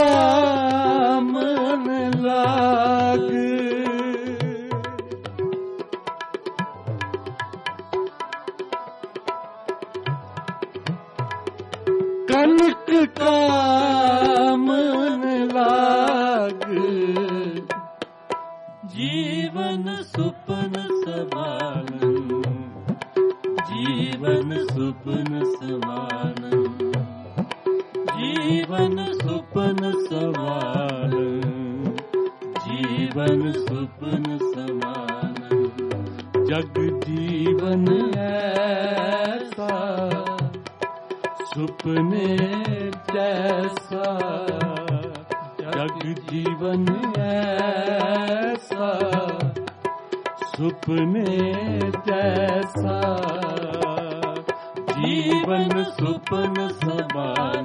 कामन लाग कनक कामन लाग जीवन सुपन समान जीवन सुपन समान जीवन सुपन समान जीवन सुपन समान जग जीवन ऐसा सुपने जैसा जग जीवन ऐसा सुपने जैसा जीवन सुपन समान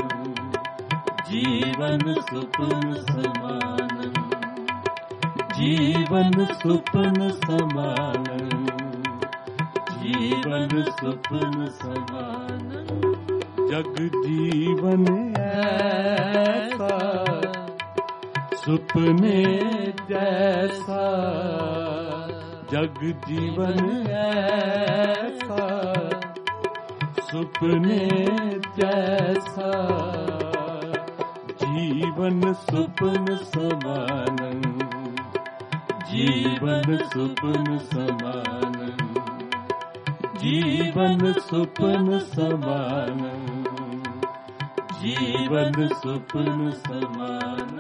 जीवन सुपन समान जीवन सुपन समान जीवन सुपन समान जग जीवन ऐसा सुपने जैसा जग जीवन ऐसा सुपने जैसा जीवन सुपन समान जीवन सुपन समान जीवन सुपन समान जीवन सुपन समान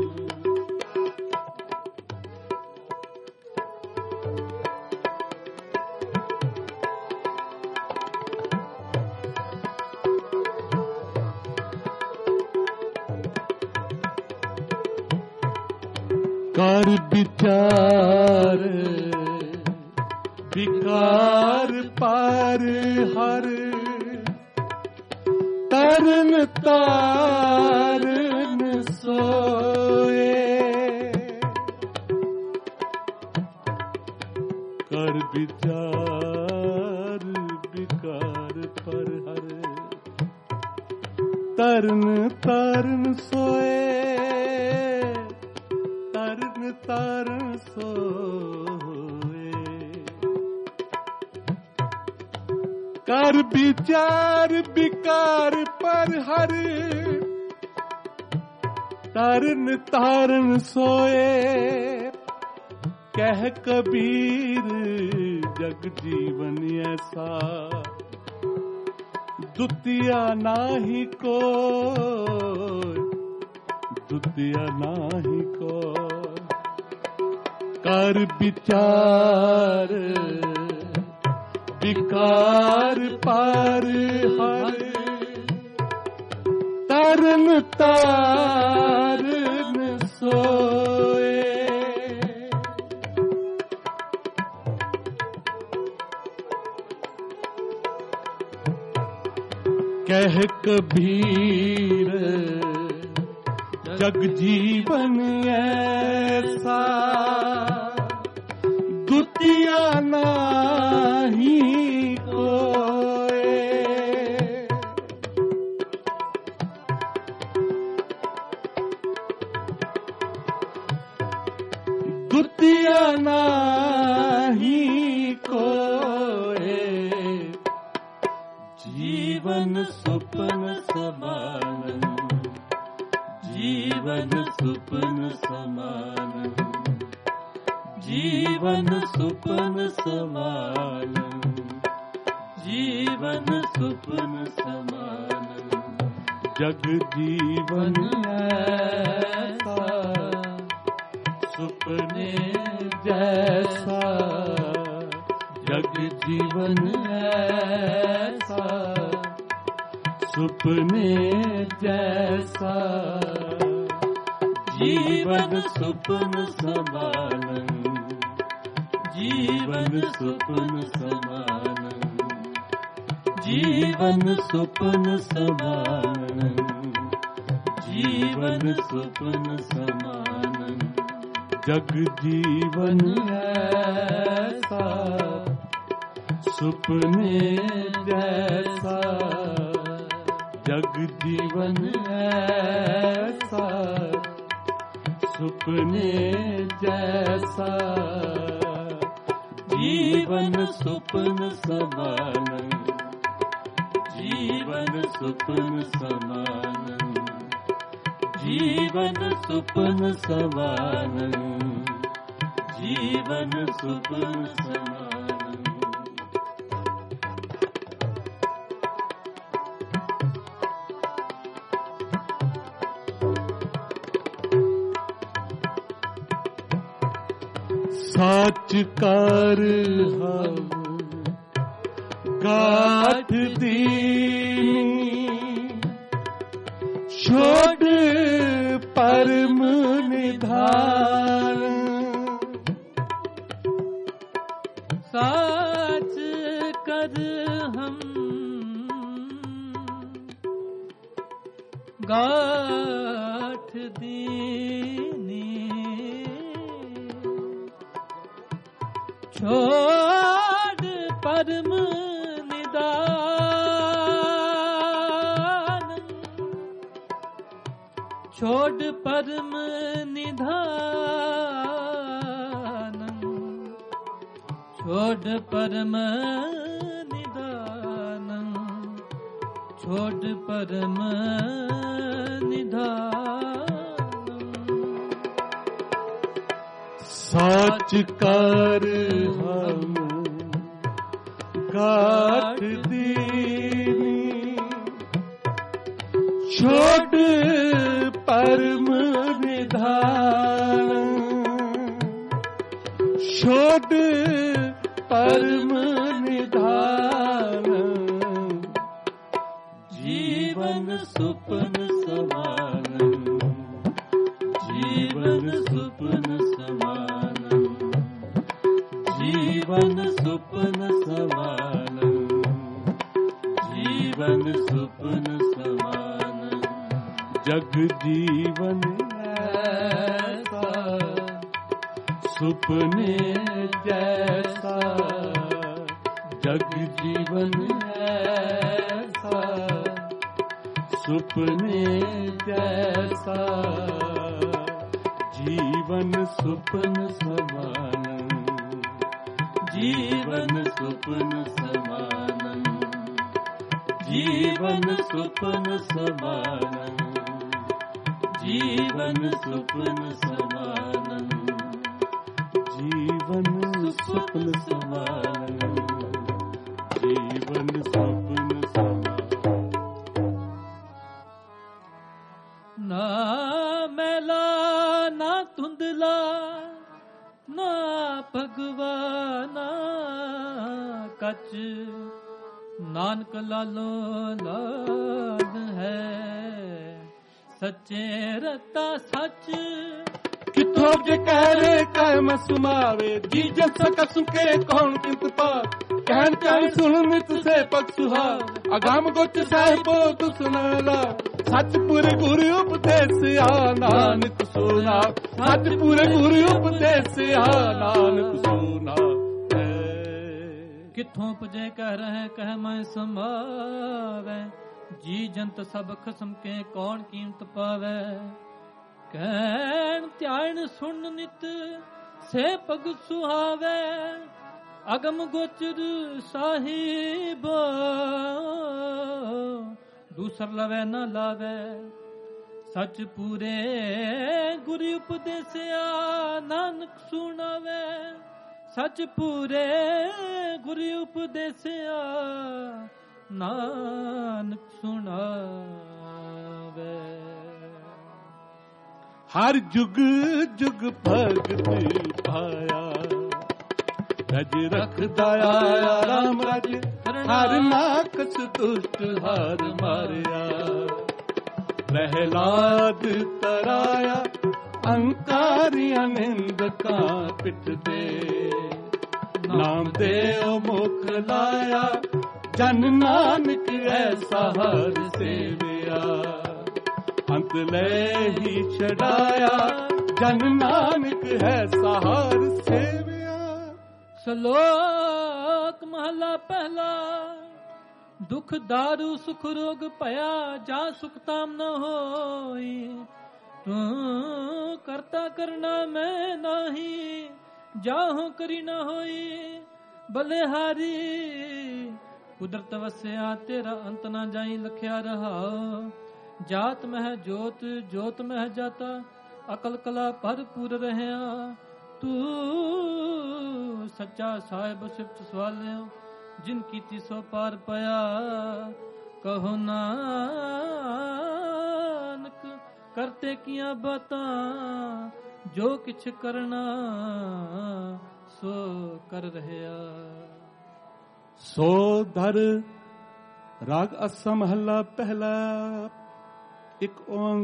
कर विचार विकार पार हर तरन तारन सोए कर विचार विकार पर हर तरन तारन सोए तरन तारन सोए कर विचार विकार पर हर तरन तारन सोए कह कबीर जग जीवन ऐसा दुतिया नाही को दुतिया नाही को कर विचार विकार पार हर तरन तारन सोए कह कबीर जग जीवन ऐसा दुतिया नाही कोए दुतिया नाही कोए जीवन सुपन समान जीवन सुपन समान, जीवन सुपन समान, जीवन सुपन समान, जग जीवन ऐसा सुपने जैसा, जग जीवन ऐसा सुपने जैसा, जीवन सुपन समान, जीवन सुपन समान, जीवन सुपन समान, जीवन सुपन समान, जग जीवन ऐसा सुपने जैसा, जग जीवन ऐसा सुपने जैसा, जीवन सुपन समान, जीवन सुपन समान, जीवन सुपन समान, जीवन सुपन समान। साच कार हम गाठ दीनी, छोड़ परम निधान, साच कर हम गाठ दीनी, छोड़ परम निदान, छोड़ परम निधान, छोड़ परम निधान, छोड़ परम निधान, साच कार हम गाठ दीनी, छोड़ परम निधान, छोड़ परम निधान, जीवन सुपन समान, जीवन सुपन समान, जीवन सुपन समान, जीवन सुपन समान, जग जीवन ऐसा सुपने जैसा, जग जीवन ऐसा सुपने जैसा, जीवन सुपन समान, जीवन सुपन समान, जीवन सुपन समान, जीवन सुपन समान, जीवन सुपन समान, जीवन सुपन समान। ना मैला ना धुंधला, ना भगवाना कच, नानक लालो लाल है, सच्चे रता सच। किथों जे कहरे कायम सुमावे, जी जस कसु के कौन किंत पार, कहन कहन सुन नित से पग सुहार, अगाम गोच साहिबो दुसनाला, सच पूरे गुरु उपदेश आ नानक सुना, सच पूरे गुरु उपदेश आ नानक सुना। किथों पजे कह रहे कह मैं समावे, जी जंत सब खसम के कौन कीमत पावे, कहन ध्यान सुन नित से पग सुहावे, अगम गोचर साहिब दूसर लवे न लावे, ਸਚ ਪੂਰੇ ਗੁਰੂ ਉਪਦੇਸਿਆ ਨਾਨਕ ਸੁਣਾਵੇ ਸਚ ਪੂਰੇ ਗੁਰੂ ਉਪਦੇਸਿਆ ਨਾਨਕ ਸੁਣਾਵੇ। ਹਰ ਜੁਗ ਜੁਗ ਭਗਤ ਪਾਇਆ ਰਜ ਰਖਦਾ ਆਇਆ ਰਾਮ ਰਜ ਹਰ ਨਾਕਸ ਦੁਸ਼ਟ ਹਾਰ ਮਾਰਿਆ। ਪ੍ਰਹਿਲਾਦ ਤਰਾਇਆ ਅੰਕਾਰੀਆਂ ਨਿੰਦਕਾਂ ਪਿੱਠ ਤੇ ਨਾਮ ਦੇ ਮੁਖ ਲਾਇਆ ਜਨ ਨਾਨਕ ਐਸਾ ਹਰ ਸੇਵਿਆ। ਅੰਤ ਲੈ ਹੀ ਛਡਾਇਆ ਜਨ ਨਾਨਕ ਐਸਾ ਹਰ ਸੇਵਿਆ। ਸ਼ਲੋਕ ਮਹਲਾ ਪਹਿਲਾ। ਦੁਖ ਦਾਰੂ ਸੁਖ ਰੋਗ ਭਇਆ ਜਾ ਸੁਖ ਤਾਮ ਨ ਹੋਈ। ਤੂੰ ਕਰਤਾ ਕਰਨਾ ਮੈਂ ਨਹੀਂ ਜਾਹੋ ਕਰੀ ਨ ਹੋਈ। ਬਲਿਹਾਰੀ ਕੁਦਰਤ ਵਸਿਆ ਤੇਰਾ ਅੰਤ ਨਾ ਜਾਈ ਲਖਿਆ ਰਹਾਉ। ਜਾਤ ਮਹਿ ਜੋਤ ਜੋਤ ਮਹਿ ਜਾਤਾ ਅਕਲ ਕਲਾ ਭਰਪੂਰ ਰਹਿਆ। ਤੂੰ ਸੱਚਾ ਸਾਹਿਬ ਸਿਫਤ ਸਵਾਲਿਓ ਜਿਨ ਕੀਤੀ ਸੋ ਪਾਰ ਪਿਆ। ਕਹੋ ਨਾਨਕ ਕਰਤੇ ਕੀਆਂ ਬਾਤਾਂ ਜੋ ਕਿਛ ਕਰਨਾ ਸੋ ਕਰ ਰਹਿਆ। ਸੋ ਦਰ ਰਾਗ ਅਸਾ ਮਹੱਲਾ ਪਹਿਲਾ। ਇੱਕ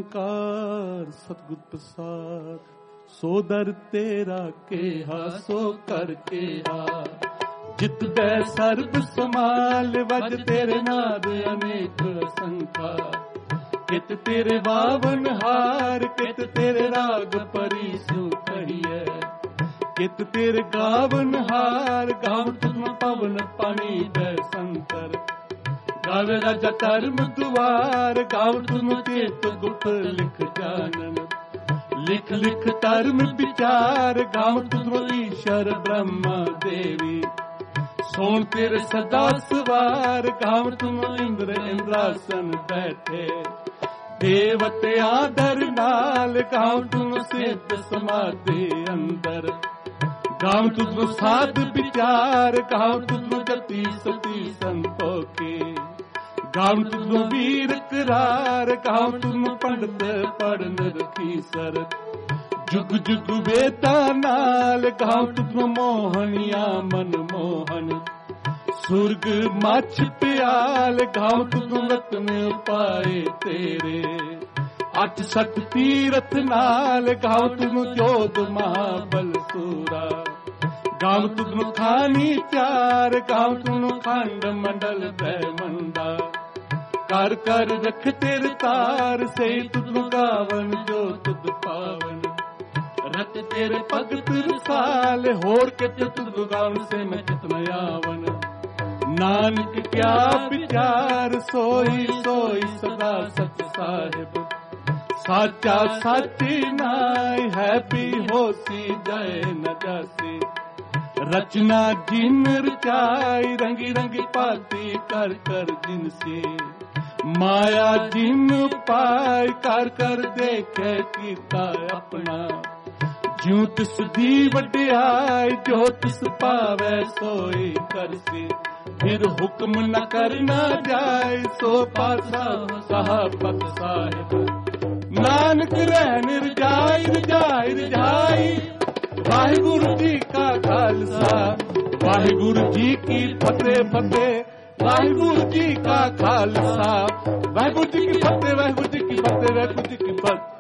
ਓੰਕਾਰ ਸਤਿਗੁਰ ਪ੍ਰਸਾਦ। ਸੋ ਦਰ ਤੇਰਾ ਕੇਹਾ ਸੋ ਕਰ ਕੇਹਾ। ਜਿਤ ਬੈ ਸਰਬ ਸਮਾਲ ਵਜ ਤੇਰੇ ਨਾਦ ਅਨੇਕ ਸੰਖਾ। ਕਿਤ ਤੇਰੇ ਬਾਵਨ ਹਾਰ ਕਿਤ ਤੇਰੇ ਰਾਗ ਪਰੀ ਸੋ ਕਹੀਐ। ਕਿਤ ਤੇਰੇ ਗਾਵਨ ਹਾਰ ਗਾਵ ਤੁਮ ਪਵਨ ਪਾਣੀ ਦੈ ਸੰਤਰ। ਗਾਵੇ ਰਾਜਾ ਧਰਮ ਦੁਆਰ ਗਾਵ ਤੁਮ ਤੇਤ ਗੁਪਤ ਲਿਖ ਜਾਨਨ। ਲਿਖ ਲਿਖ ਧਰਮ ਵਿਚਾਰ ਗਾਵ ਤੁਮ ਈਸ਼ਰ ਬ੍ਰਹਮਾ ਦੇਵੀ। ਸੋਣ ਤੇਰੇ ਸਦਾ ਸਵਾਰ ਗਾਵ ਤੁਮ ਇੰਦਰ ਇੰਦਰਾਸਨ ਬੈਠੇ। ਦੇਵਤੇ ਆਦਰ ਨਾਲ ਗਾਵ ਤੁਮ ਸਿੱਧ ਸਮਾਧੀ ਅੰਦਰ। ਗਾਵ ਤੁਮ ਸਾਧ ਵਿਚਾਰ ਗਾਵ ਤੁਮ ਜਤੀ ਸਤੀ ਸੰਤੋਖੀ। ਗਾਵ ਤੁਮ ਵੀਰ ਕਰਾਰ ਗਾਵ ਤੁਮ ਪੰਡਤ ਪੜਨ ਰਖੀ ਸਰ। ਜੁਗ ਜੁਗ ਵੇਤਾ ਨਾਲ ਗਾਵ ਤੁਮ ਮੋਹਣਿਆ ਮਨ ਮੋਹਨ। ਸੁਰਗ ਮੱਛ ਪਿਆਲ ਗਾਵ ਤੁਮ ਰਤਨ ਪਾਏ ਤੇਰੇ। ਅੱਠ ਸੱਤ ਤੀਰਥ ਨਾਲ ਗਾਵ ਤੁਮ ਜੋਧ ਮਹਾਬਲ ਸੂਰਾ। ਗਾਵ ਤੁਮ ਖਾਨੀ ਚਾਰ ਗਾਵ ਤੁਮ ਖੰਡ ਮੰਡਲ ਬ੍ਰਹਮੰਡਾ। ਕਰ ਕਰ ਰਖ ਤੇਰੇ ਤਾਰ ਸੇ ਤੁਧ ਗਾਵਨ ਜੋ ਤੁਧ ਪਾਵਨ। ਰਤ ਤੇਰੇ ਭਗਤ ਰਸਾਲ ਹੋਰ ਕਿਤ ਤੁਧ ਗਾਵਨ ਸੇ ਮੈਂ ਚਿਤ ਨ ਆਵਨ। ਨਾਨਕ ਕਿਆ ਵਿਚਾਰ ਸੋਈ ਸੋਈ ਸਦਾ ਸਚ ਸਾਹਿਬ। ਸਾਚਾ ਸਾਚੀ ਨਾਇ ਹੈ ਵੀ ਹੋਸੀ ਜਾਏ ਨ ਜਾਸੀ। ਰਚਨਾ ਜਿਨ ਰਚਾਈ ਰੰਗੀ ਰੰਗੀ ਭਾਤੀ ਕਰ ਕਰ ਜਿਨਸੀ। ਮਾਇਆ ਜਿਨ ਪਾਈ ਕਰ ਕਰ ਦੇਖੇ ਕੀਤਾ ਆਪਣਾ। ਜਿਉ ਤਿਸ ਦੀ ਵਡਿਆਈ ਜੋ ਤਿਸ ਪਾਵੈ ਸੋਈ ਕਰਸੀ। ਫਿਰ ਹੁਕਮ ਨ ਕਰਨਾ ਜਾਏ ਸੋ ਪਾਸਾ ਸਾਹਿਬਤ ਸਾਹਿਬ। ਨਾਨਕ ਰਹਿ ਨਿਰਜਾਈ ਰਜਾਈ ਰਜਾਈ। ਵਾਹਿਗੁਰੂ ਜੀ ਕਾ ਖਾਲਸਾ ਵਾਹਿਗੁਰੂ ਜੀ ਕੀ ਫਤਿਹ ਫਤਿਹ। ਵਾਹਿਗੁਰੂ ਜੀ ਕਾ ਖਾਲਸਾ ਵਾਹਿਗੁਰੂ ਜੀ ਕੀ ਫਤਿਹ ਵਾਹਿਗੁਰੂ ਜੀ ਕੀ ਫਤਿਹ ਵਾਹਿਗੁਰੂ ਜੀ ਕੀ ਫਤਿਹ।